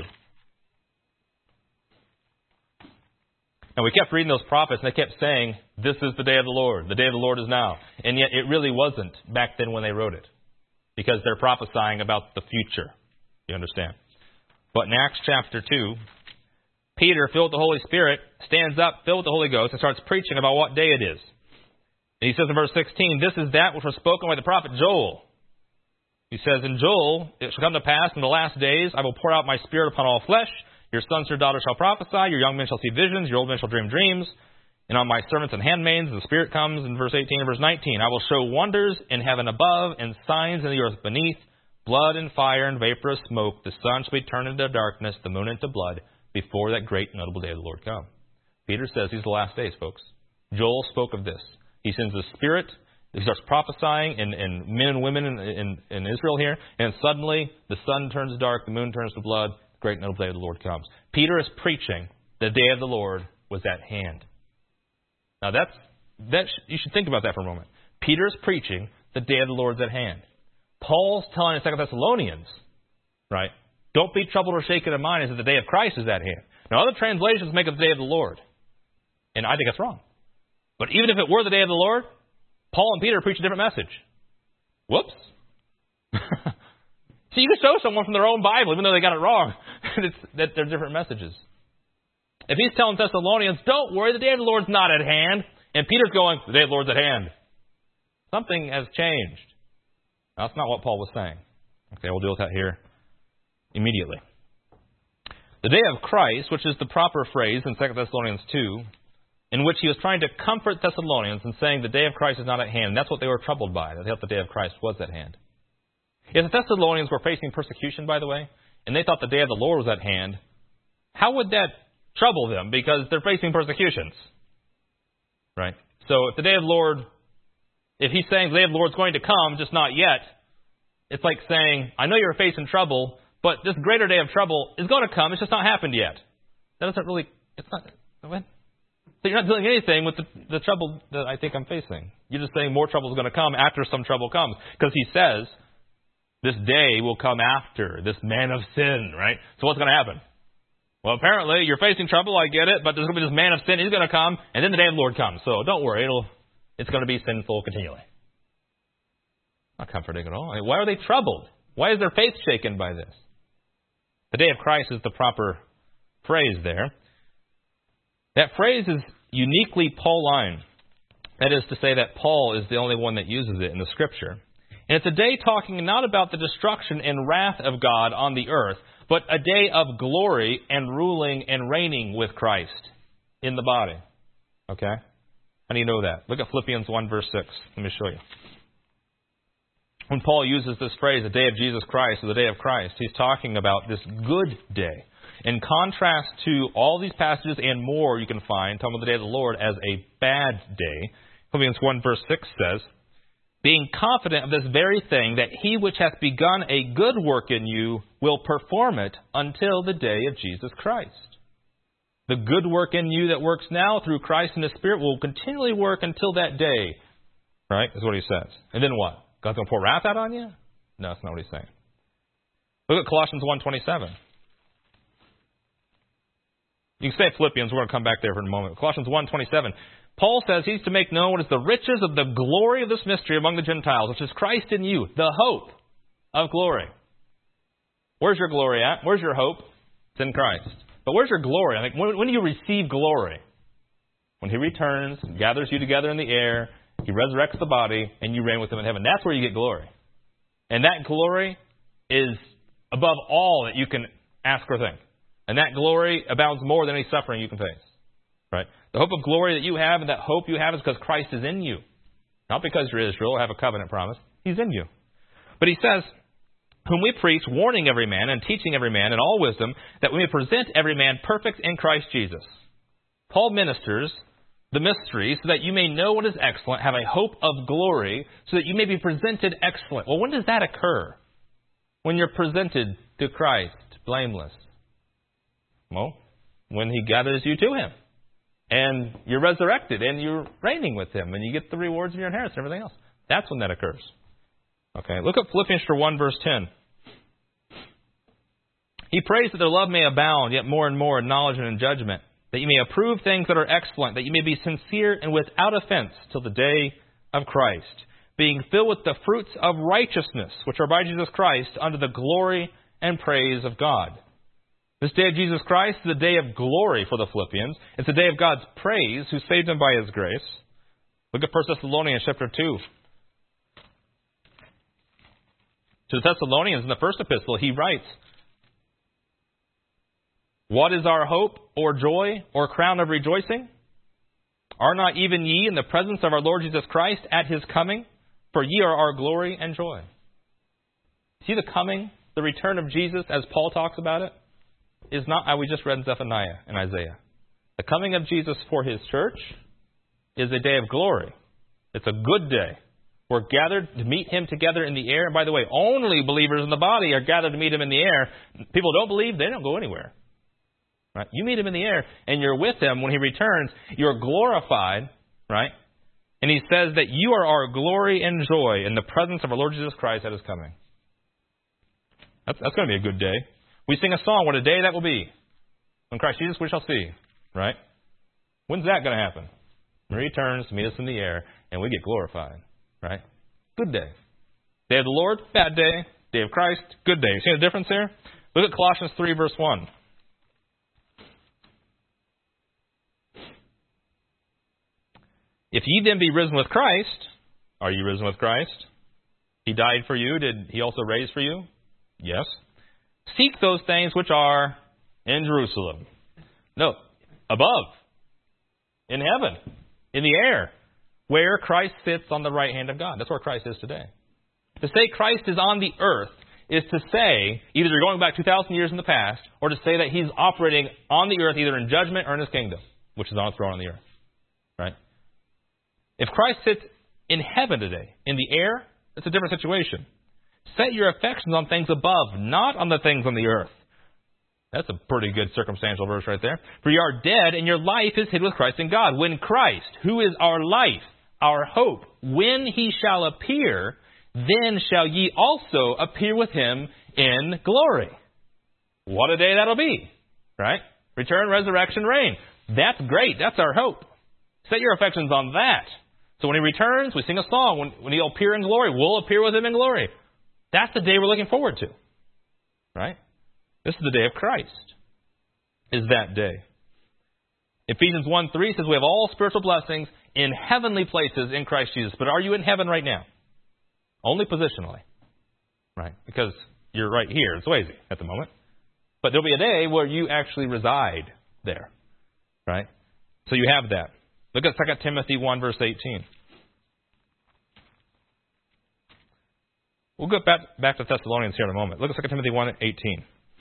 And we kept reading those prophets, and they kept saying, this is the day of the Lord. The day of the Lord is now. And yet it really wasn't back then when they wrote it, because they're prophesying about the future. You understand? But in Acts chapter 2, Peter, filled with the Holy Spirit, stands up, filled with the Holy Ghost, and starts preaching about what day it is. And he says in verse 16, this is that which was spoken by the prophet Joel. He says, in Joel, it shall come to pass in the last days, I will pour out my Spirit upon all flesh. Your sons and your daughters shall prophesy. Your young men shall see visions. Your old men shall dream dreams. And on my servants and handmaids, the Spirit comes in verse 18 and verse 19. I will show wonders in heaven above and signs in the earth beneath, blood and fire and vaporous smoke. The sun shall be turned into darkness, the moon into blood, before that great and notable day of the Lord come. Peter says these are the last days, folks. Joel spoke of this. He sends the Spirit. He starts prophesying in men and women in Israel here. And suddenly the sun turns dark, the moon turns to blood, the great and notable day of the Lord comes. Peter is preaching the day of the Lord was at hand. Now you should think about that for a moment. Peter's preaching the day of the Lord is at hand. Paul's telling the 2 Thessalonians, right, don't be troubled or shaken in mind as that the day of Christ is at hand. Now other translations make it the day of the Lord. And I think that's wrong. But even if it were the day of the Lord, Paul and Peter preach a different message. Whoops. See, you can show someone from their own Bible, even though they got it wrong, that they're different messages. If he's telling Thessalonians, don't worry, the day of the Lord's not at hand, and Peter's going, the day of the Lord's at hand, something has changed. Now, that's not what Paul was saying. Okay, we'll deal with that here immediately. The day of Christ, which is the proper phrase in 2 Thessalonians 2, in which he was trying to comfort Thessalonians and saying the day of Christ is not at hand. And that's what they were troubled by, that they thought the day of Christ was at hand. If the Thessalonians were facing persecution, by the way, and they thought the day of the Lord was at hand, how would that trouble them? Because they're facing persecutions. Right? So if the day of the Lord, if he's saying the day of the Lord's going to come, just not yet, it's like saying, I know you're facing trouble, but this greater day of trouble is going to come. It's just not happened yet. That doesn't really, it's not, what? So you're not doing anything with the trouble that I think I'm facing. You're just saying more trouble is going to come after some trouble comes. Because he says, this day will come after this man of sin, right? So what's going to happen? Well, apparently you're facing trouble, I get it, but there's going to be this man of sin, he's going to come, and then the day of the Lord comes. So don't worry, it's going to be sinful continually. Not comforting at all. I mean, why are they troubled? Why is their faith shaken by this? The day of Christ is the proper phrase there. That phrase is uniquely Pauline. That is to say that Paul is the only one that uses it in the Scripture. And it's a day talking not about the destruction and wrath of God on the earth, but a day of glory and ruling and reigning with Christ in the body. Okay? How do you know that? Look at Philippians 1 verse 6. Let me show you. When Paul uses this phrase, the day of Jesus Christ, or the day of Christ, he's talking about this good day. In contrast to all these passages and more you can find, talking about the day of the Lord as a bad day. Philippians 1 verse 6 says, being confident of this very thing, that he which hath begun a good work in you will perform it until the day of Jesus Christ. The good work in you that works now through Christ and the Spirit will continually work until that day. Right? Is what he says. And then what? God's going to pour wrath out on you? No, that's not what he's saying. Look at Colossians 1:27. You can say Philippians. We're going to come back there for a moment. Colossians 1:27. Paul says he's to make known what is the riches of the glory of this mystery among the Gentiles, which is Christ in you, the hope of glory. Where's your glory at? Where's your hope? It's in Christ. But where's your glory? I think when do you receive glory? When he returns, gathers you together in the air, he resurrects the body, and you reign with him in heaven. That's where you get glory. And that glory is above all that you can ask or think. And that glory abounds more than any suffering you can face. Right? The hope of glory that you have and that hope you have is because Christ is in you. Not because you're Israel or have a covenant promise. He's in you. But he says, whom we preach, warning every man and teaching every man in all wisdom, that we may present every man perfect in Christ Jesus. Paul ministers the mystery so that you may know what is excellent, have a hope of glory, so that you may be presented excellent. Well, when does that occur? When you're presented to Christ, blameless. Well, when he gathers you to him. And you're resurrected, and you're reigning with him, and you get the rewards of your inheritance and everything else. That's when that occurs. Okay, look at Philippians 1 verse 10. He prays that their love may abound, yet more and more in knowledge and in judgment, that you may approve things that are excellent, that you may be sincere and without offense till the day of Christ, being filled with the fruits of righteousness, which are by Jesus Christ, unto the glory and praise of God. This day of Jesus Christ is a day of glory for the Philippians. It's a day of God's praise, who saved them by his grace. Look at 1 Thessalonians chapter 2. To the Thessalonians, in the first epistle, he writes, what is our hope, or joy, or crown of rejoicing? Are not even ye in the presence of our Lord Jesus Christ at his coming? For ye are our glory and joy. See the coming, the return of Jesus, as Paul talks about it, is not how we just read in Zephaniah and Isaiah. The coming of Jesus for his church is a day of glory. It's a good day. We're gathered to meet him together in the air. And by the way, only believers in the body are gathered to meet him in the air. People who don't believe, they don't go anywhere. Right? You meet him in the air, and you're with him when he returns. You're glorified, right? And he says that you are our glory and joy in the presence of our Lord Jesus Christ at his coming. That's going to be a good day. We sing a song, what a day that will be. When Christ Jesus we shall see, right? When's that going to happen? When he returns to meet us in the air, and we get glorified, right? Good day. Day of the Lord, bad day. Day of Christ, good day. You see the difference there? Look at Colossians 3, verse 1. If ye then be risen with Christ, are you risen with Christ? He died for you. Did he also raise for you? Yes. Seek those things which are in Jerusalem. No, above, in heaven, in the air, where Christ sits on the right hand of God. That's where Christ is today. To say Christ is on the earth is to say, either you're going back 2,000 years in the past, or to say that he's operating on the earth either in judgment or in his kingdom, which is on a throne on the earth. Right? If Christ sits in heaven today, in the air, it's a different situation. Set your affections on things above, not on the things on the earth. That's a pretty good circumstantial verse right there. For you are dead, and your life is hid with Christ in God. When Christ, who is our life, our hope, when he shall appear, then shall ye also appear with him in glory. What a day that'll be, right? Return, resurrection, reign. That's great. That's our hope. Set your affections on that. So when he returns, we sing a song. When he'll appear in glory, we'll appear with him in glory. That's the day we're looking forward to, right? This is the day of Christ, is that day. Ephesians 1:3 says we have all spiritual blessings in heavenly places in Christ Jesus. But are you in heaven right now? Only positionally, right? Because you're right here in Swayze at the moment. But there'll be a day where you actually reside there, right? So you have that. Look at 2 Timothy 1, verse 18. We'll go back to Thessalonians here in a moment. Look at 2 Timothy 1, 18.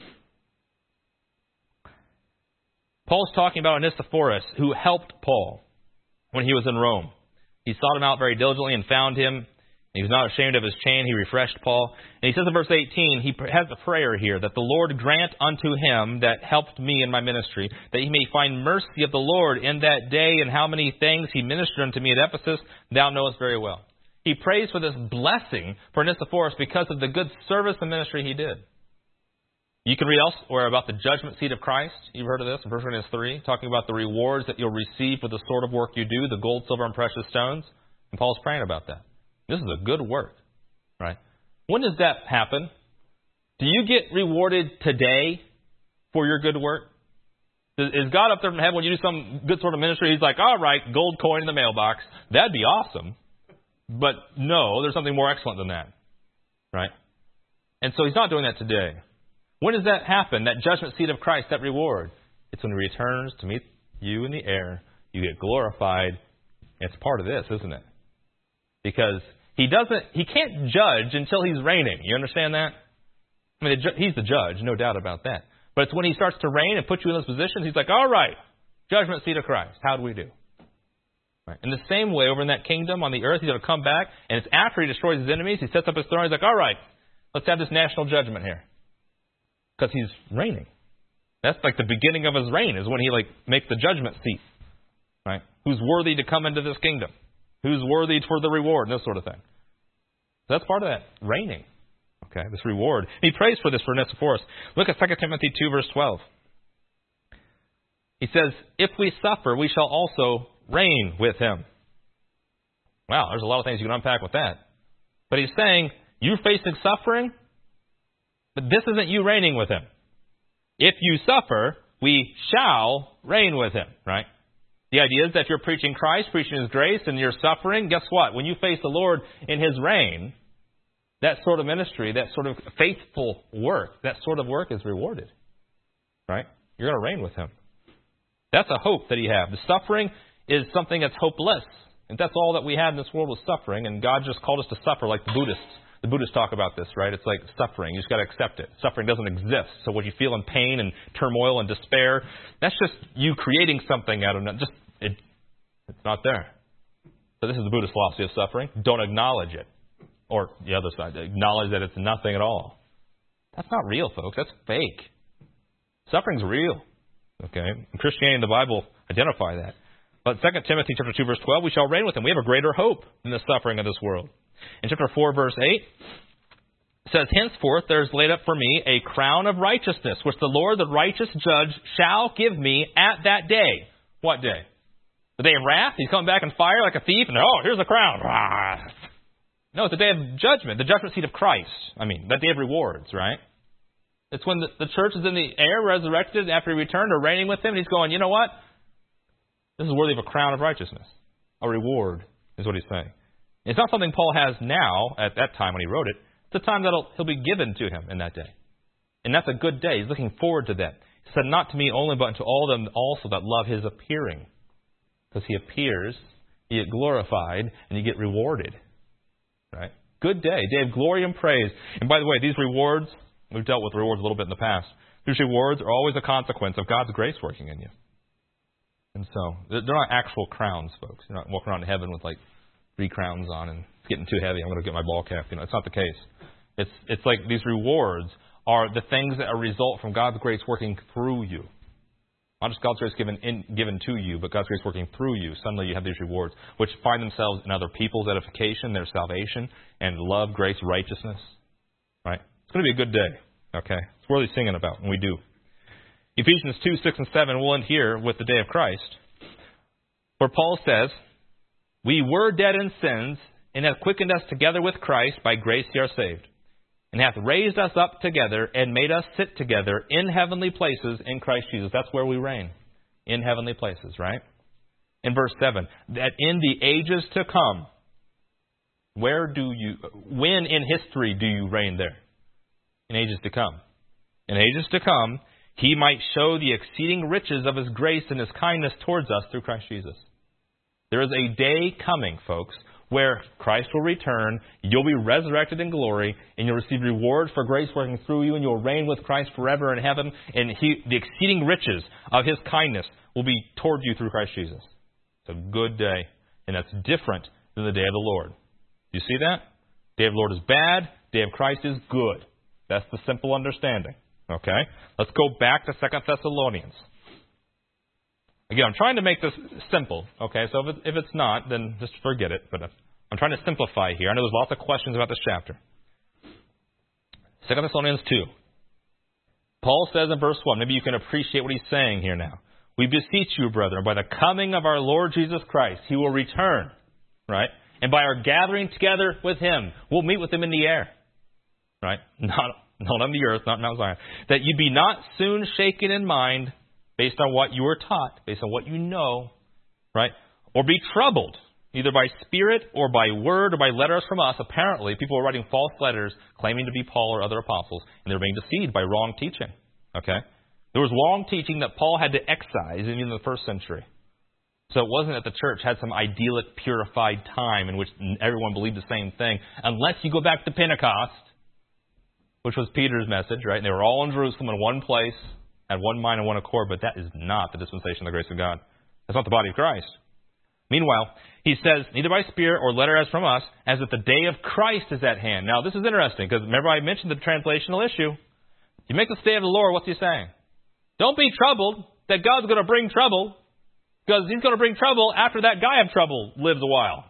Paul's talking about Onesiphorus, who helped Paul when he was in Rome. He sought him out very diligently and found him. He was not ashamed of his chain. He refreshed Paul. And he says in verse 18, he has a prayer here, that the Lord grant unto him that helped me in my ministry, that he may find mercy of the Lord in that day, and how many things he ministered unto me at Ephesus, thou knowest very well. He prays for this blessing for Onesiphorus because of the good service and ministry he did. You can read elsewhere about the judgment seat of Christ. You've heard of this in 1 Corinthians 3, talking about the rewards that you'll receive for the sort of work you do, the gold, silver, and precious stones. And Paul's praying about that. This is a good work, right? When does that happen? Do you get rewarded today for your good work? Is God up there from heaven when you do some good sort of ministry? He's like, all right, gold coin in the mailbox. That'd be awesome. But no, there's something more excellent than that, right? And so he's not doing that today. When does that happen, that judgment seat of Christ, that reward? It's when he returns to meet you in the air. You get glorified. It's part of this, isn't it? Because he can't judge until he's reigning. You understand that? I mean, he's the judge, no doubt about that. But it's when he starts to reign and put you in those positions, he's like, all right, judgment seat of Christ. How do we do? Right. In the same way, over in that kingdom on the earth, he's going to come back, and it's after he destroys his enemies, he sets up his throne, he's like, all right, let's have this national judgment here. Because he's reigning. That's like the beginning of his reign, is when he makes the judgment seat. Right? Who's worthy to come into this kingdom? Who's worthy for the reward? This sort of thing. So that's part of that reigning. Okay, this reward. He prays for this for Onesiphorus. Look at 2 Timothy 2, verse 12. He says, if we suffer, we shall also reign with him. Wow, there's a lot of things you can unpack with that. But he's saying, you're facing suffering, but this isn't you reigning with him. If you suffer, we shall reign with him, right? The idea is that if you're preaching Christ, preaching his grace, and you're suffering, guess what? When you face the Lord in his reign, that sort of ministry, that sort of faithful work, that sort of work is rewarded, right? You're going to reign with him. That's a hope that you have. The suffering is something that's hopeless. And that's all that we have in this world is suffering, and God just called us to suffer like the Buddhists. The Buddhists talk about this, right? It's like suffering. You just got to accept it. Suffering doesn't exist. So what you feel in pain and turmoil and despair, that's just you creating something out of nothing. It's not there. So this is the Buddhist philosophy of suffering. Don't acknowledge it. Or the other side, acknowledge that it's nothing at all. That's not real, folks. That's fake. Suffering's real. Okay? In Christianity and the Bible identify that. But 2 Timothy chapter 2, verse 12, we shall reign with him. We have a greater hope than the suffering of this world. In chapter 4, verse 8, it says, henceforth there is laid up for me a crown of righteousness, which the Lord, the righteous judge, shall give me at that day. What day? The day of wrath? He's coming back in fire like a thief, and here's a crown. No, it's the day of judgment, the judgment seat of Christ. I mean, the day of rewards, right? It's when the church is in the air, resurrected, after he returned, or reigning with him, and he's going, you know what? This is worthy of a crown of righteousness. A reward is what he's saying. It's not something Paul has now, at that time when he wrote it. It's a time that he'll be given to him in that day. And that's a good day. He's looking forward to that. He said, not to me only, but to all them also that love his appearing. Because he appears, you get glorified, and you get rewarded. Right? Good day. Day of glory and praise. And by the way, these rewards, we've dealt with rewards a little bit in the past. These rewards are always a consequence of God's grace working in you. And so, they're not actual crowns, folks. You're not walking around in heaven with 3 crowns on and it's getting too heavy. I'm going to get my ball cap. It's not the case. It's like these rewards are the things that result from God's grace working through you. Not just God's grace given to you, but God's grace working through you. Suddenly you have these rewards, which find themselves in other people's edification, their salvation, and love, grace, righteousness. Right? It's going to be a good day. Okay? It's worth singing about, and we do. Ephesians 2, 6, and 7 will end here with the day of Christ, where Paul says, "We were dead in sins, and hath quickened us together with Christ. By grace ye are saved. And hath raised us up together, and made us sit together in heavenly places in Christ Jesus." That's where we reign. In heavenly places, right? In verse 7, "That in the ages to come," when in history do you reign there? In ages to come. In ages to come, "He might show the exceeding riches of His grace and His kindness towards us through Christ Jesus." There is a day coming, folks, where Christ will return, you'll be resurrected in glory, and you'll receive reward for grace working through you, and you'll reign with Christ forever in heaven, and the exceeding riches of His kindness will be toward you through Christ Jesus. It's a good day, and that's different than the day of the Lord. Do you see that? Day of the Lord is bad, day of Christ is good. That's the simple understanding. Okay? Let's go back to 2 Thessalonians. Again, I'm trying to make this simple, okay? So if it's not, then just forget it. But I'm trying to simplify here. I know there's lots of questions about this chapter. 2 Thessalonians 2. Paul says in verse 1, maybe you can appreciate what he's saying here now. "We beseech you, brethren, by the coming of our Lord Jesus Christ, He will return," right? "And by our gathering together with Him," we'll meet with Him in the air, right? Not on the earth, not Mount Zion. "That you be not soon shaken in mind, based on what you were taught," based on what you know, right? "Or be troubled, either by spirit or by word or by letters from us." Apparently, people were writing false letters claiming to be Paul or other apostles, and they were being deceived by wrong teaching. Okay? There was wrong teaching that Paul had to excise even in the first century. So it wasn't that the church had some idyllic, purified time in which everyone believed the same thing, unless you go back to Pentecost, which was Peter's message, right? And they were all in Jerusalem in one place, had one mind and one accord, but that is not the dispensation of the grace of God. That's not the body of Christ. Meanwhile, he says, "Neither by spirit or letter as from us, as that the day of Christ is at hand." Now, this is interesting, because remember I mentioned the translational issue. You make this day of the Lord, what's he saying? Don't be troubled that God's going to bring trouble, because He's going to bring trouble after that guy of trouble lives a while.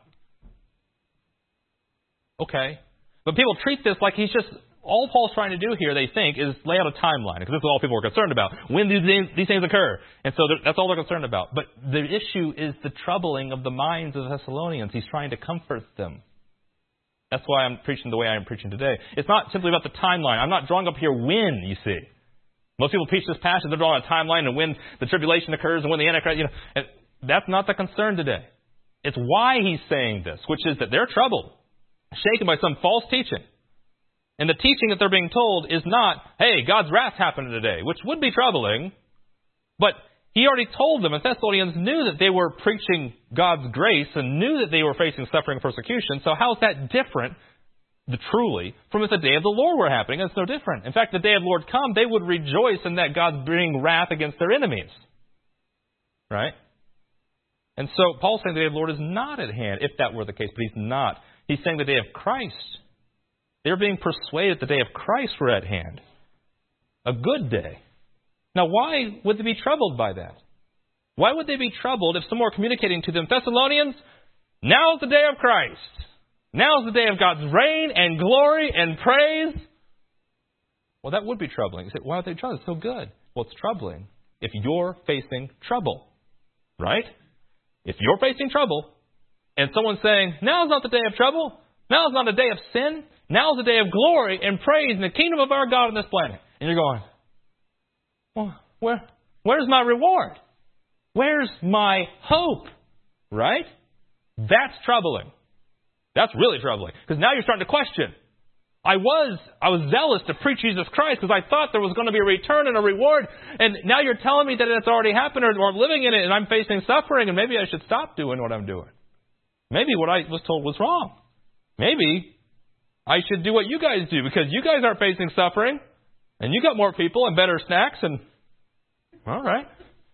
Okay. But people treat this like He's just... All Paul's trying to do here, they think, is lay out a timeline, because this is all people are concerned about. When do these things occur? And so that's all they're concerned about. But the issue is the troubling of the minds of the Thessalonians. He's trying to comfort them. That's why I'm preaching the way I am preaching today. It's not simply about the timeline. I'm not drawing up here when, you see. Most people preach this passage, they're drawing a timeline and when the tribulation occurs and when the Antichrist, and that's not the concern today. It's why he's saying this, which is that they're troubled, shaken by some false teaching. And the teaching that they're being told is not, hey, God's wrath happened today, which would be troubling. But he already told them, and Thessalonians knew that they were preaching God's grace and knew that they were facing suffering and persecution. So how is that different, truly, from if the day of the Lord were happening? It's no different. In fact, the day of the Lord come, they would rejoice in that God's bringing wrath against their enemies. Right? And so Paul's saying the day of the Lord is not at hand, if that were the case, but he's not. He's saying the day of Christ. They're being persuaded the day of Christ were at hand. A good day. Now, why would they be troubled by that? Why would they be troubled if someone were communicating to them, Thessalonians, now's the day of Christ. Now's the day of God's reign and glory and praise. Well, that would be troubling. You say, why are they troubled? It's so good. Well, it's troubling if you're facing trouble. Right? If you're facing trouble and someone's saying, now's not the day of trouble. Now's not a day of sin. Now's the day of glory and praise in the kingdom of our God on this planet. And you're going, well, where's my reward? Where's my hope? Right? That's troubling. That's really troubling. Because now you're starting to question. I was zealous to preach Jesus Christ because I thought there was going to be a return and a reward. And now you're telling me that it's already happened or I'm living in it and I'm facing suffering and maybe I should stop doing what I'm doing. Maybe what I was told was wrong. Maybe I should do what you guys do because you guys aren't facing suffering and you got more people and better snacks and all right.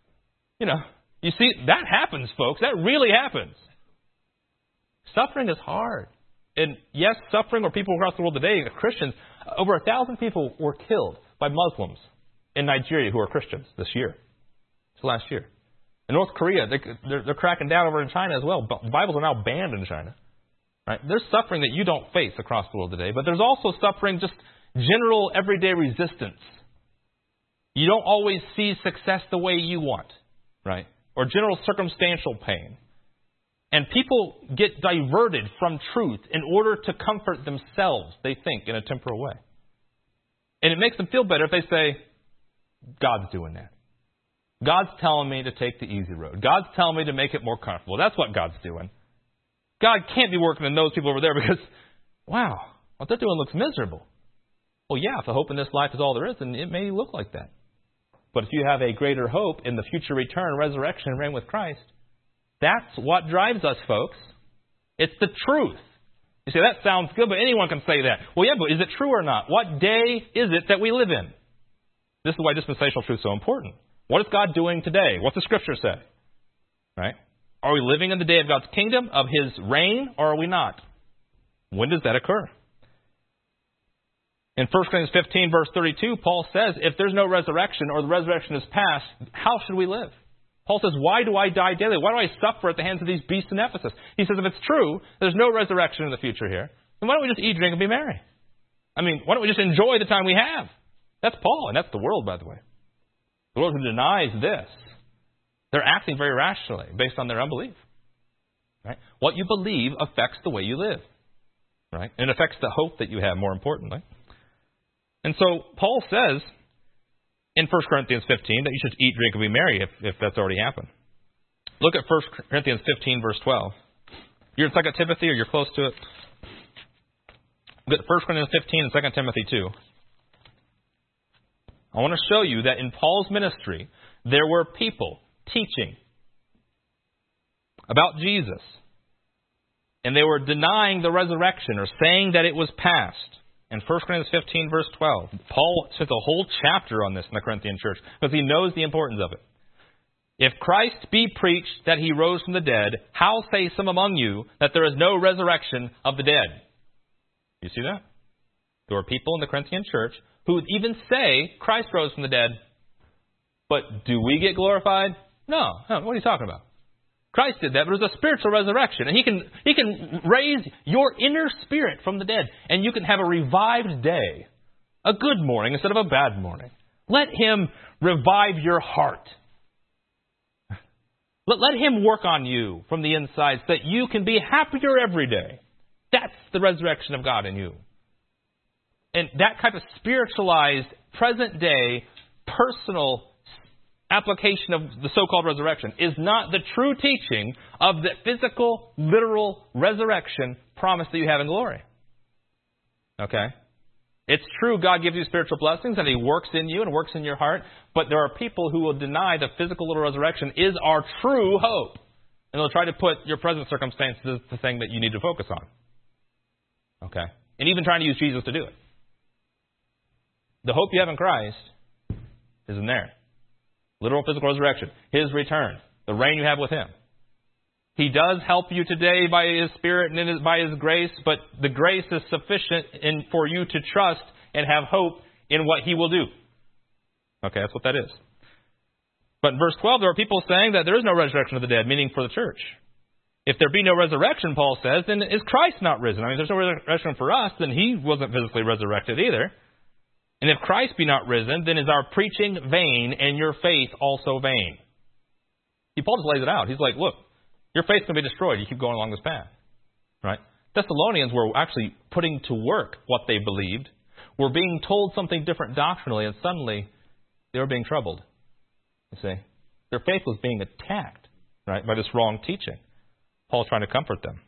You see, that happens, folks. That really happens. Suffering is hard. And yes, suffering or people across the world today, Christians, Over 1,000 people were killed by Muslims in Nigeria who are Christians this year. It's last year. In North Korea, they're cracking down over in China as well. Bibles are now banned in China. Right? There's suffering that you don't face across the world today, but there's also suffering, just general everyday resistance. You don't always see success the way you want, right? Or general circumstantial pain. And people get diverted from truth in order to comfort themselves, they think, in a temporal way. And it makes them feel better if they say, God's doing that. God's telling me to take the easy road. God's telling me to make it more comfortable. That's what God's doing. God can't be working in those people over there because, wow, what they're doing looks miserable. Well, yeah, if the hope in this life is all there is, then it may look like that. But if you have a greater hope in the future return, resurrection, and reign with Christ, that's what drives us, folks. It's the truth. You say, that sounds good, but anyone can say that. Well, yeah, but is it true or not? What day is it that we live in? This is why dispensational truth is so important. What is God doing today? What's the Scripture say? Right? Are we living in the day of God's kingdom, of His reign, or are we not? When does that occur? In 1 Corinthians 15, verse 32, Paul says, if there's no resurrection or the resurrection is past, how should we live? Paul says, why do I die daily? Why do I suffer at the hands of these beasts in Ephesus? He says, if it's true, there's no resurrection in the future here, then why don't we just eat, drink, and be merry? I mean, why don't we just enjoy the time we have? That's Paul, and that's the world, by the way. The world who denies this, they're acting very rationally based on their unbelief. Right? What you believe affects the way you live. Right? And it affects the hope that you have, more importantly. And so Paul says in 1 Corinthians 15 that you should eat, drink, and be merry if that's already happened. Look at 1 Corinthians 15, verse 12. You're in 2 Timothy, or you're close to it. Look at 1 Corinthians 15 and 2 Timothy 2. I want to show you that in Paul's ministry, there were people teaching about Jesus, and they were denying the resurrection or saying that it was past. In 1 Corinthians 15, verse 12, Paul spent a whole chapter on this in the Corinthian church because he knows the importance of it. If Christ be preached that He rose from the dead, how say some among you that there is no resurrection of the dead? You see that? There were people in the Corinthian church who would even say Christ rose from the dead. But do we get glorified? No. What are you talking about? Christ did that, but it was a spiritual resurrection. And He can raise your inner spirit from the dead. And you can have a revived day. A good morning instead of a bad morning. Let Him revive your heart. Let Him work on you from the inside so that you can be happier every day. That's the resurrection of God in you. And that type of spiritualized, present day, personal application of the so-called resurrection is not the true teaching of the physical, literal resurrection promise that you have in glory. Okay? It's true God gives you spiritual blessings and He works in you and works in your heart, but there are people who will deny the physical literal resurrection is our true hope. And they'll try to put your present circumstances as the thing that you need to focus on. Okay? And even trying to use Jesus to do it. The hope you have in Christ is in there. Literal physical resurrection. His return. The reign you have with Him. He does help you today by His Spirit and by His grace, but the grace is sufficient for you to trust and have hope in what He will do. Okay, that's what that is. But in verse 12, there are people saying that there is no resurrection of the dead, meaning for the church. If there be no resurrection, Paul says, then is Christ not risen? I mean, if there's no resurrection for us, then He wasn't physically resurrected either. And if Christ be not risen, then is our preaching vain and your faith also vain. See, Paul just lays it out. He's like, look, your faith's going to be destroyed. You keep going along this path. Right? Thessalonians were actually putting to work what they believed, were being told something different doctrinally, and suddenly they were being troubled. You see? Their faith was being attacked, right, by this wrong teaching. Paul's trying to comfort them.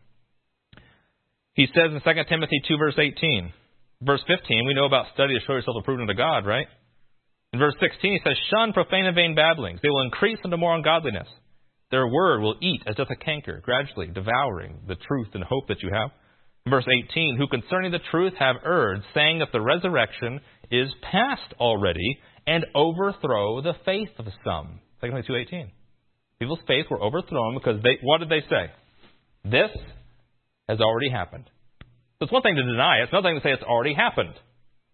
He says in 2 Timothy 2, verse 18, verse 15, we know about study to show yourself approved unto God, right? In verse 16, he says, shun profane and vain babblings. They will increase unto more ungodliness. Their word will eat as doth a canker, gradually devouring the truth and hope that you have. In verse 18, who concerning the truth have erred, saying that the resurrection is past already, and overthrow the faith of some. 2 Timothy 2:18. People's faith were overthrown because what did they say? This has already happened. So it's one thing to deny it. It's another thing to say it's already happened.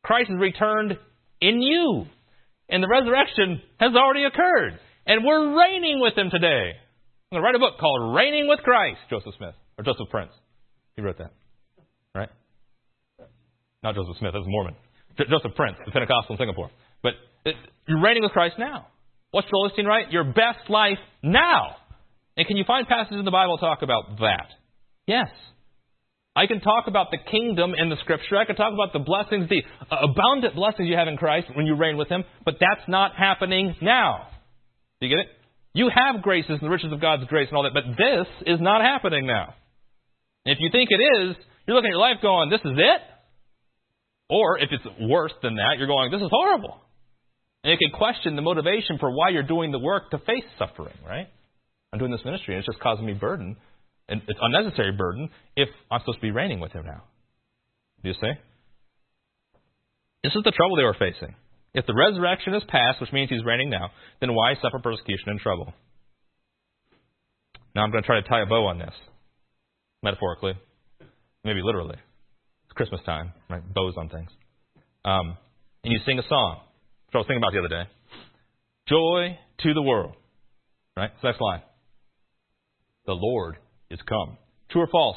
Christ has returned in you. And the resurrection has already occurred. And we're reigning with Him today. I'm going to write a book called Reigning with Christ, Joseph Smith. Or Joseph Prince. He wrote that. Right? Not Joseph Smith, that's Mormon. Joseph Prince, the Pentecostal in Singapore. But you're reigning with Christ now. What's Joel Osteen right? Your best life now. And can you find passages in the Bible that talk about that? Yes. I can talk about the kingdom in the Scripture. I can talk about the blessings, the abundant blessings you have in Christ when you reign with Him. But that's not happening now. Do you get it? You have graces and the riches of God's grace and all that. But this is not happening now. And if you think it is, you're looking at your life going, this is it? Or if it's worse than that, you're going, this is horrible. And you can question the motivation for why you're doing the work to face suffering, right? I'm doing this ministry and it's just causing me burden. And it's unnecessary burden if I'm supposed to be reigning with Him now. Do you see? This is the trouble they were facing. If the resurrection is past, which means He's reigning now, then why suffer persecution and trouble? Now I'm going to try to tie a bow on this. Metaphorically. Maybe literally. It's Christmas time, right? Bows on things. And you sing a song, which I was thinking about the other day. Joy to the world. Right? So next line. The Lord is come. True or false?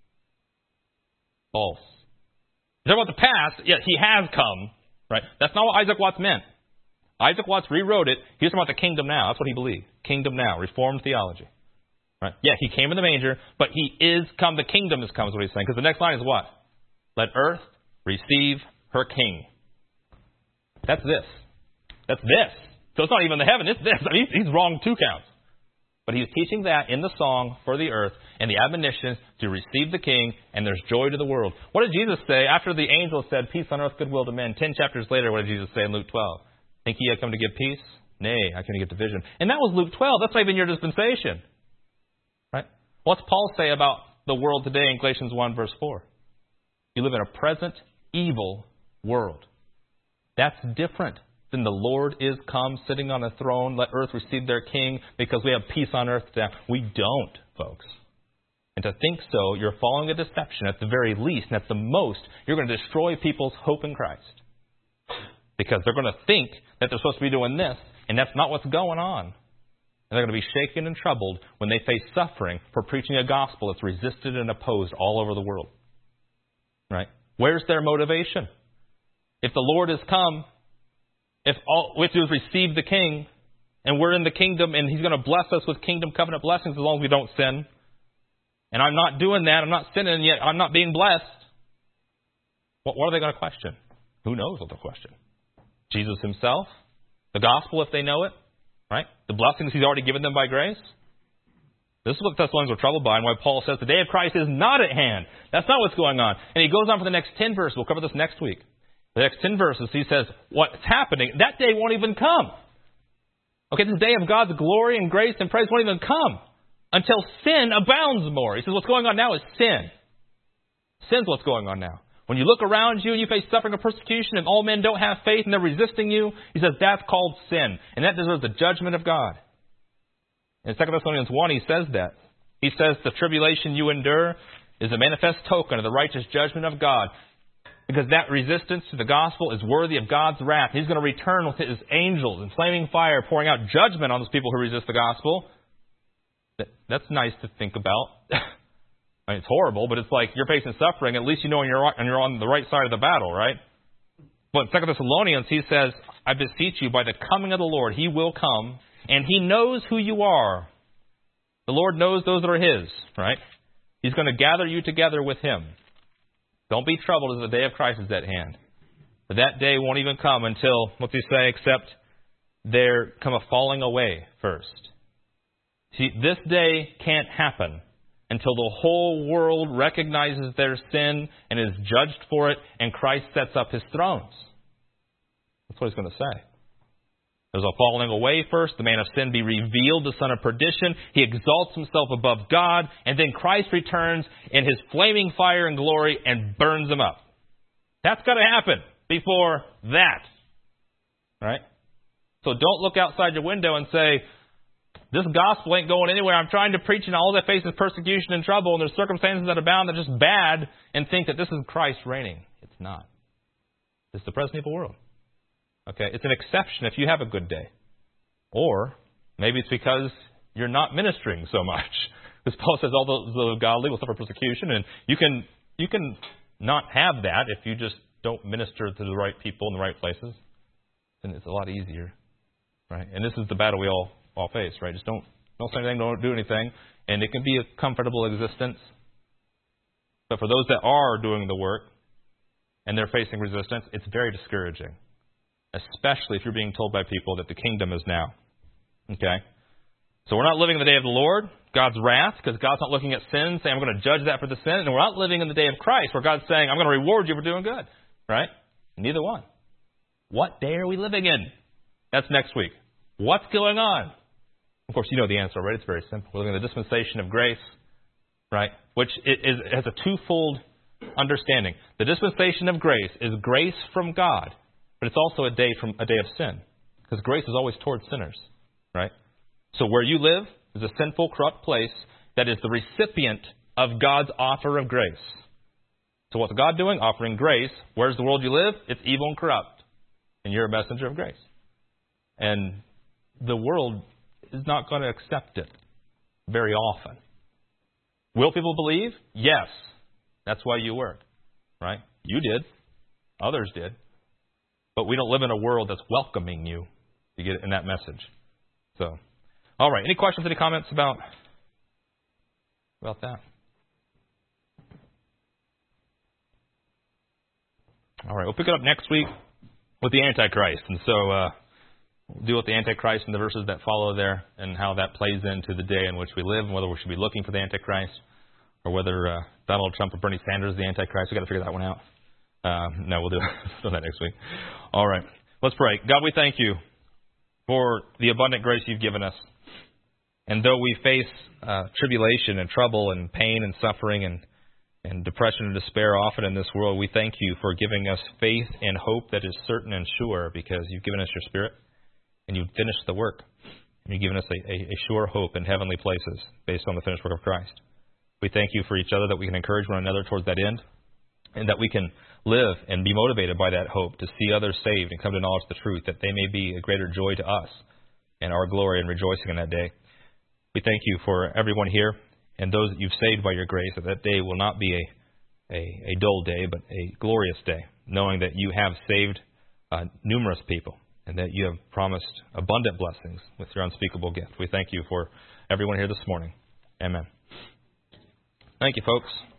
False. You're talking about the past, yes, He has come. Right? That's not what Isaac Watts meant. Isaac Watts rewrote it. He was talking about the kingdom now. That's what he believed. Kingdom now. Reformed theology. Right? Yeah, He came in the manger, but He is come. The kingdom is come is what he's saying. Because the next line is what? Let earth receive her king. That's this. That's this. So it's not even the heaven. It's this. I mean, he's wrong 2 counts. But he's teaching that in the song for the earth and the admonition to receive the king, and there's joy to the world. What did Jesus say after the angel said, peace on earth, goodwill to men? 10 chapters later, what did Jesus say in Luke 12? Think ye I come to give peace? Nay, I come to give division. And that was Luke 12. That's not even your dispensation. Right? What's Paul say about the world today in Galatians 1 verse 4? You live in a present evil world. That's different than the Lord is come, sitting on a throne, let earth receive their king, because we have peace on earth now. We don't, folks. And to think so, you're following a deception at the very least, and at the most, you're going to destroy people's hope in Christ. Because they're going to think that they're supposed to be doing this, and that's not what's going on. And they're going to be shaken and troubled when they face suffering for preaching a gospel that's resisted and opposed all over the world. Right? Where's their motivation? If the Lord has come, if all we have to do is receive the King, and we're in the kingdom, and He's going to bless us with kingdom covenant blessings as long as we don't sin, and I'm not doing that, I'm not sinning yet, I'm not being blessed, what are they going to question? Who knows what they'll question? Jesus Himself? The gospel, if they know it? Right? The blessings He's already given them by grace? This is what the Thessalonians were troubled by, and why Paul says the day of Christ is not at hand. That's not what's going on. And he goes on for the next 10 verses. We'll cover this next week. The next 10 verses, he says, what's happening, that day won't even come. Okay, this day of God's glory and grace and praise won't even come until sin abounds more. He says what's going on now is sin. Sin's what's going on now. When you look around you and you face suffering or persecution and all men don't have faith and they're resisting you, he says that's called sin. And that deserves the judgment of God. In 2 Thessalonians 1, he says that. He says the tribulation you endure is a manifest token of the righteous judgment of God. Because that resistance to the gospel is worthy of God's wrath. He's going to return with His angels in flaming fire, pouring out judgment on those people who resist the gospel. That's nice to think about. I mean, it's horrible, but it's like you're facing suffering. At least you know you're on the right side of the battle, right? But in 2 Thessalonians, he says, I beseech you, by the coming of the Lord, He will come, and He knows who you are. The Lord knows those that are His, right? He's going to gather you together with Him. Don't be troubled as the day of Christ is at hand. But that day won't even come until, what's he say, except there come a falling away first. See, this day can't happen until the whole world recognizes their sin and is judged for it, and Christ sets up His thrones. That's what he's going to say. There's a falling away first, the man of sin be revealed, the son of perdition. He exalts himself above God, and then Christ returns in His flaming fire and glory and burns them up. That's got to happen before that. Right? So don't look outside your window and say, this gospel ain't going anywhere. I'm trying to preach and all that faces persecution and trouble, and there's circumstances that abound that are just bad, and think that this is Christ reigning. It's not. It's the present evil world. Okay? It's an exception if you have a good day. Or maybe it's because you're not ministering so much. Because Paul says all the godly will suffer persecution, and you can not have that if you just don't minister to the right people in the right places. Then it's a lot easier, right? And this is the battle we all face, right? Just don't say anything, don't do anything, and it can be a comfortable existence. But for those that are doing the work and they're facing resistance, it's very discouraging, especially if you're being told by people that the kingdom is now. Okay? So we're not living in the day of the Lord, God's wrath, because God's not looking at sin, saying, I'm going to judge that for the sin. And we're not living in the day of Christ, where God's saying, I'm going to reward you for doing good. Right? Neither one. What day are we living in? That's next week. What's going on? Of course, you know the answer, right? It's very simple. We're living in the dispensation of grace, right? Which has a twofold understanding. The dispensation of grace is grace from God, but it's also a day of sin, because grace is always towards sinners, right? So where you live is a sinful, corrupt place that is the recipient of God's offer of grace. So what's God doing? Offering grace. Where's the world you live? It's evil and corrupt. And you're a messenger of grace. And the world is not going to accept it very often. Will people believe? Yes. That's why you work, right? You did. Others did. But we don't live in a world that's welcoming you to get in that message. So, all right. Any questions, any comments about that? All right. We'll pick it up next week with the Antichrist. And so we'll deal with the Antichrist and the verses that follow there and how that plays into the day in which we live and whether we should be looking for the Antichrist or whether Donald Trump or Bernie Sanders is the Antichrist. We've got to figure that one out. No, we'll do that next week. All right. Let's pray. God, we thank you for the abundant grace you've given us. And though we face tribulation and trouble and pain and suffering and depression and despair often in this world, we thank you for giving us faith and hope that is certain and sure, because you've given us your Spirit and you've finished the work. And you've given us a sure hope in heavenly places based on the finished work of Christ. We thank you for each other, that we can encourage one another towards that end, and that we can live and be motivated by that hope to see others saved and come to knowledge of the truth, that they may be a greater joy to us and our glory and rejoicing in that day. We thank you for everyone here and those that you've saved by your grace, that day will not be a dull day, but a glorious day, knowing that you have saved numerous people and that you have promised abundant blessings with your unspeakable gift. We thank you for everyone here this morning. Amen. Thank you, folks.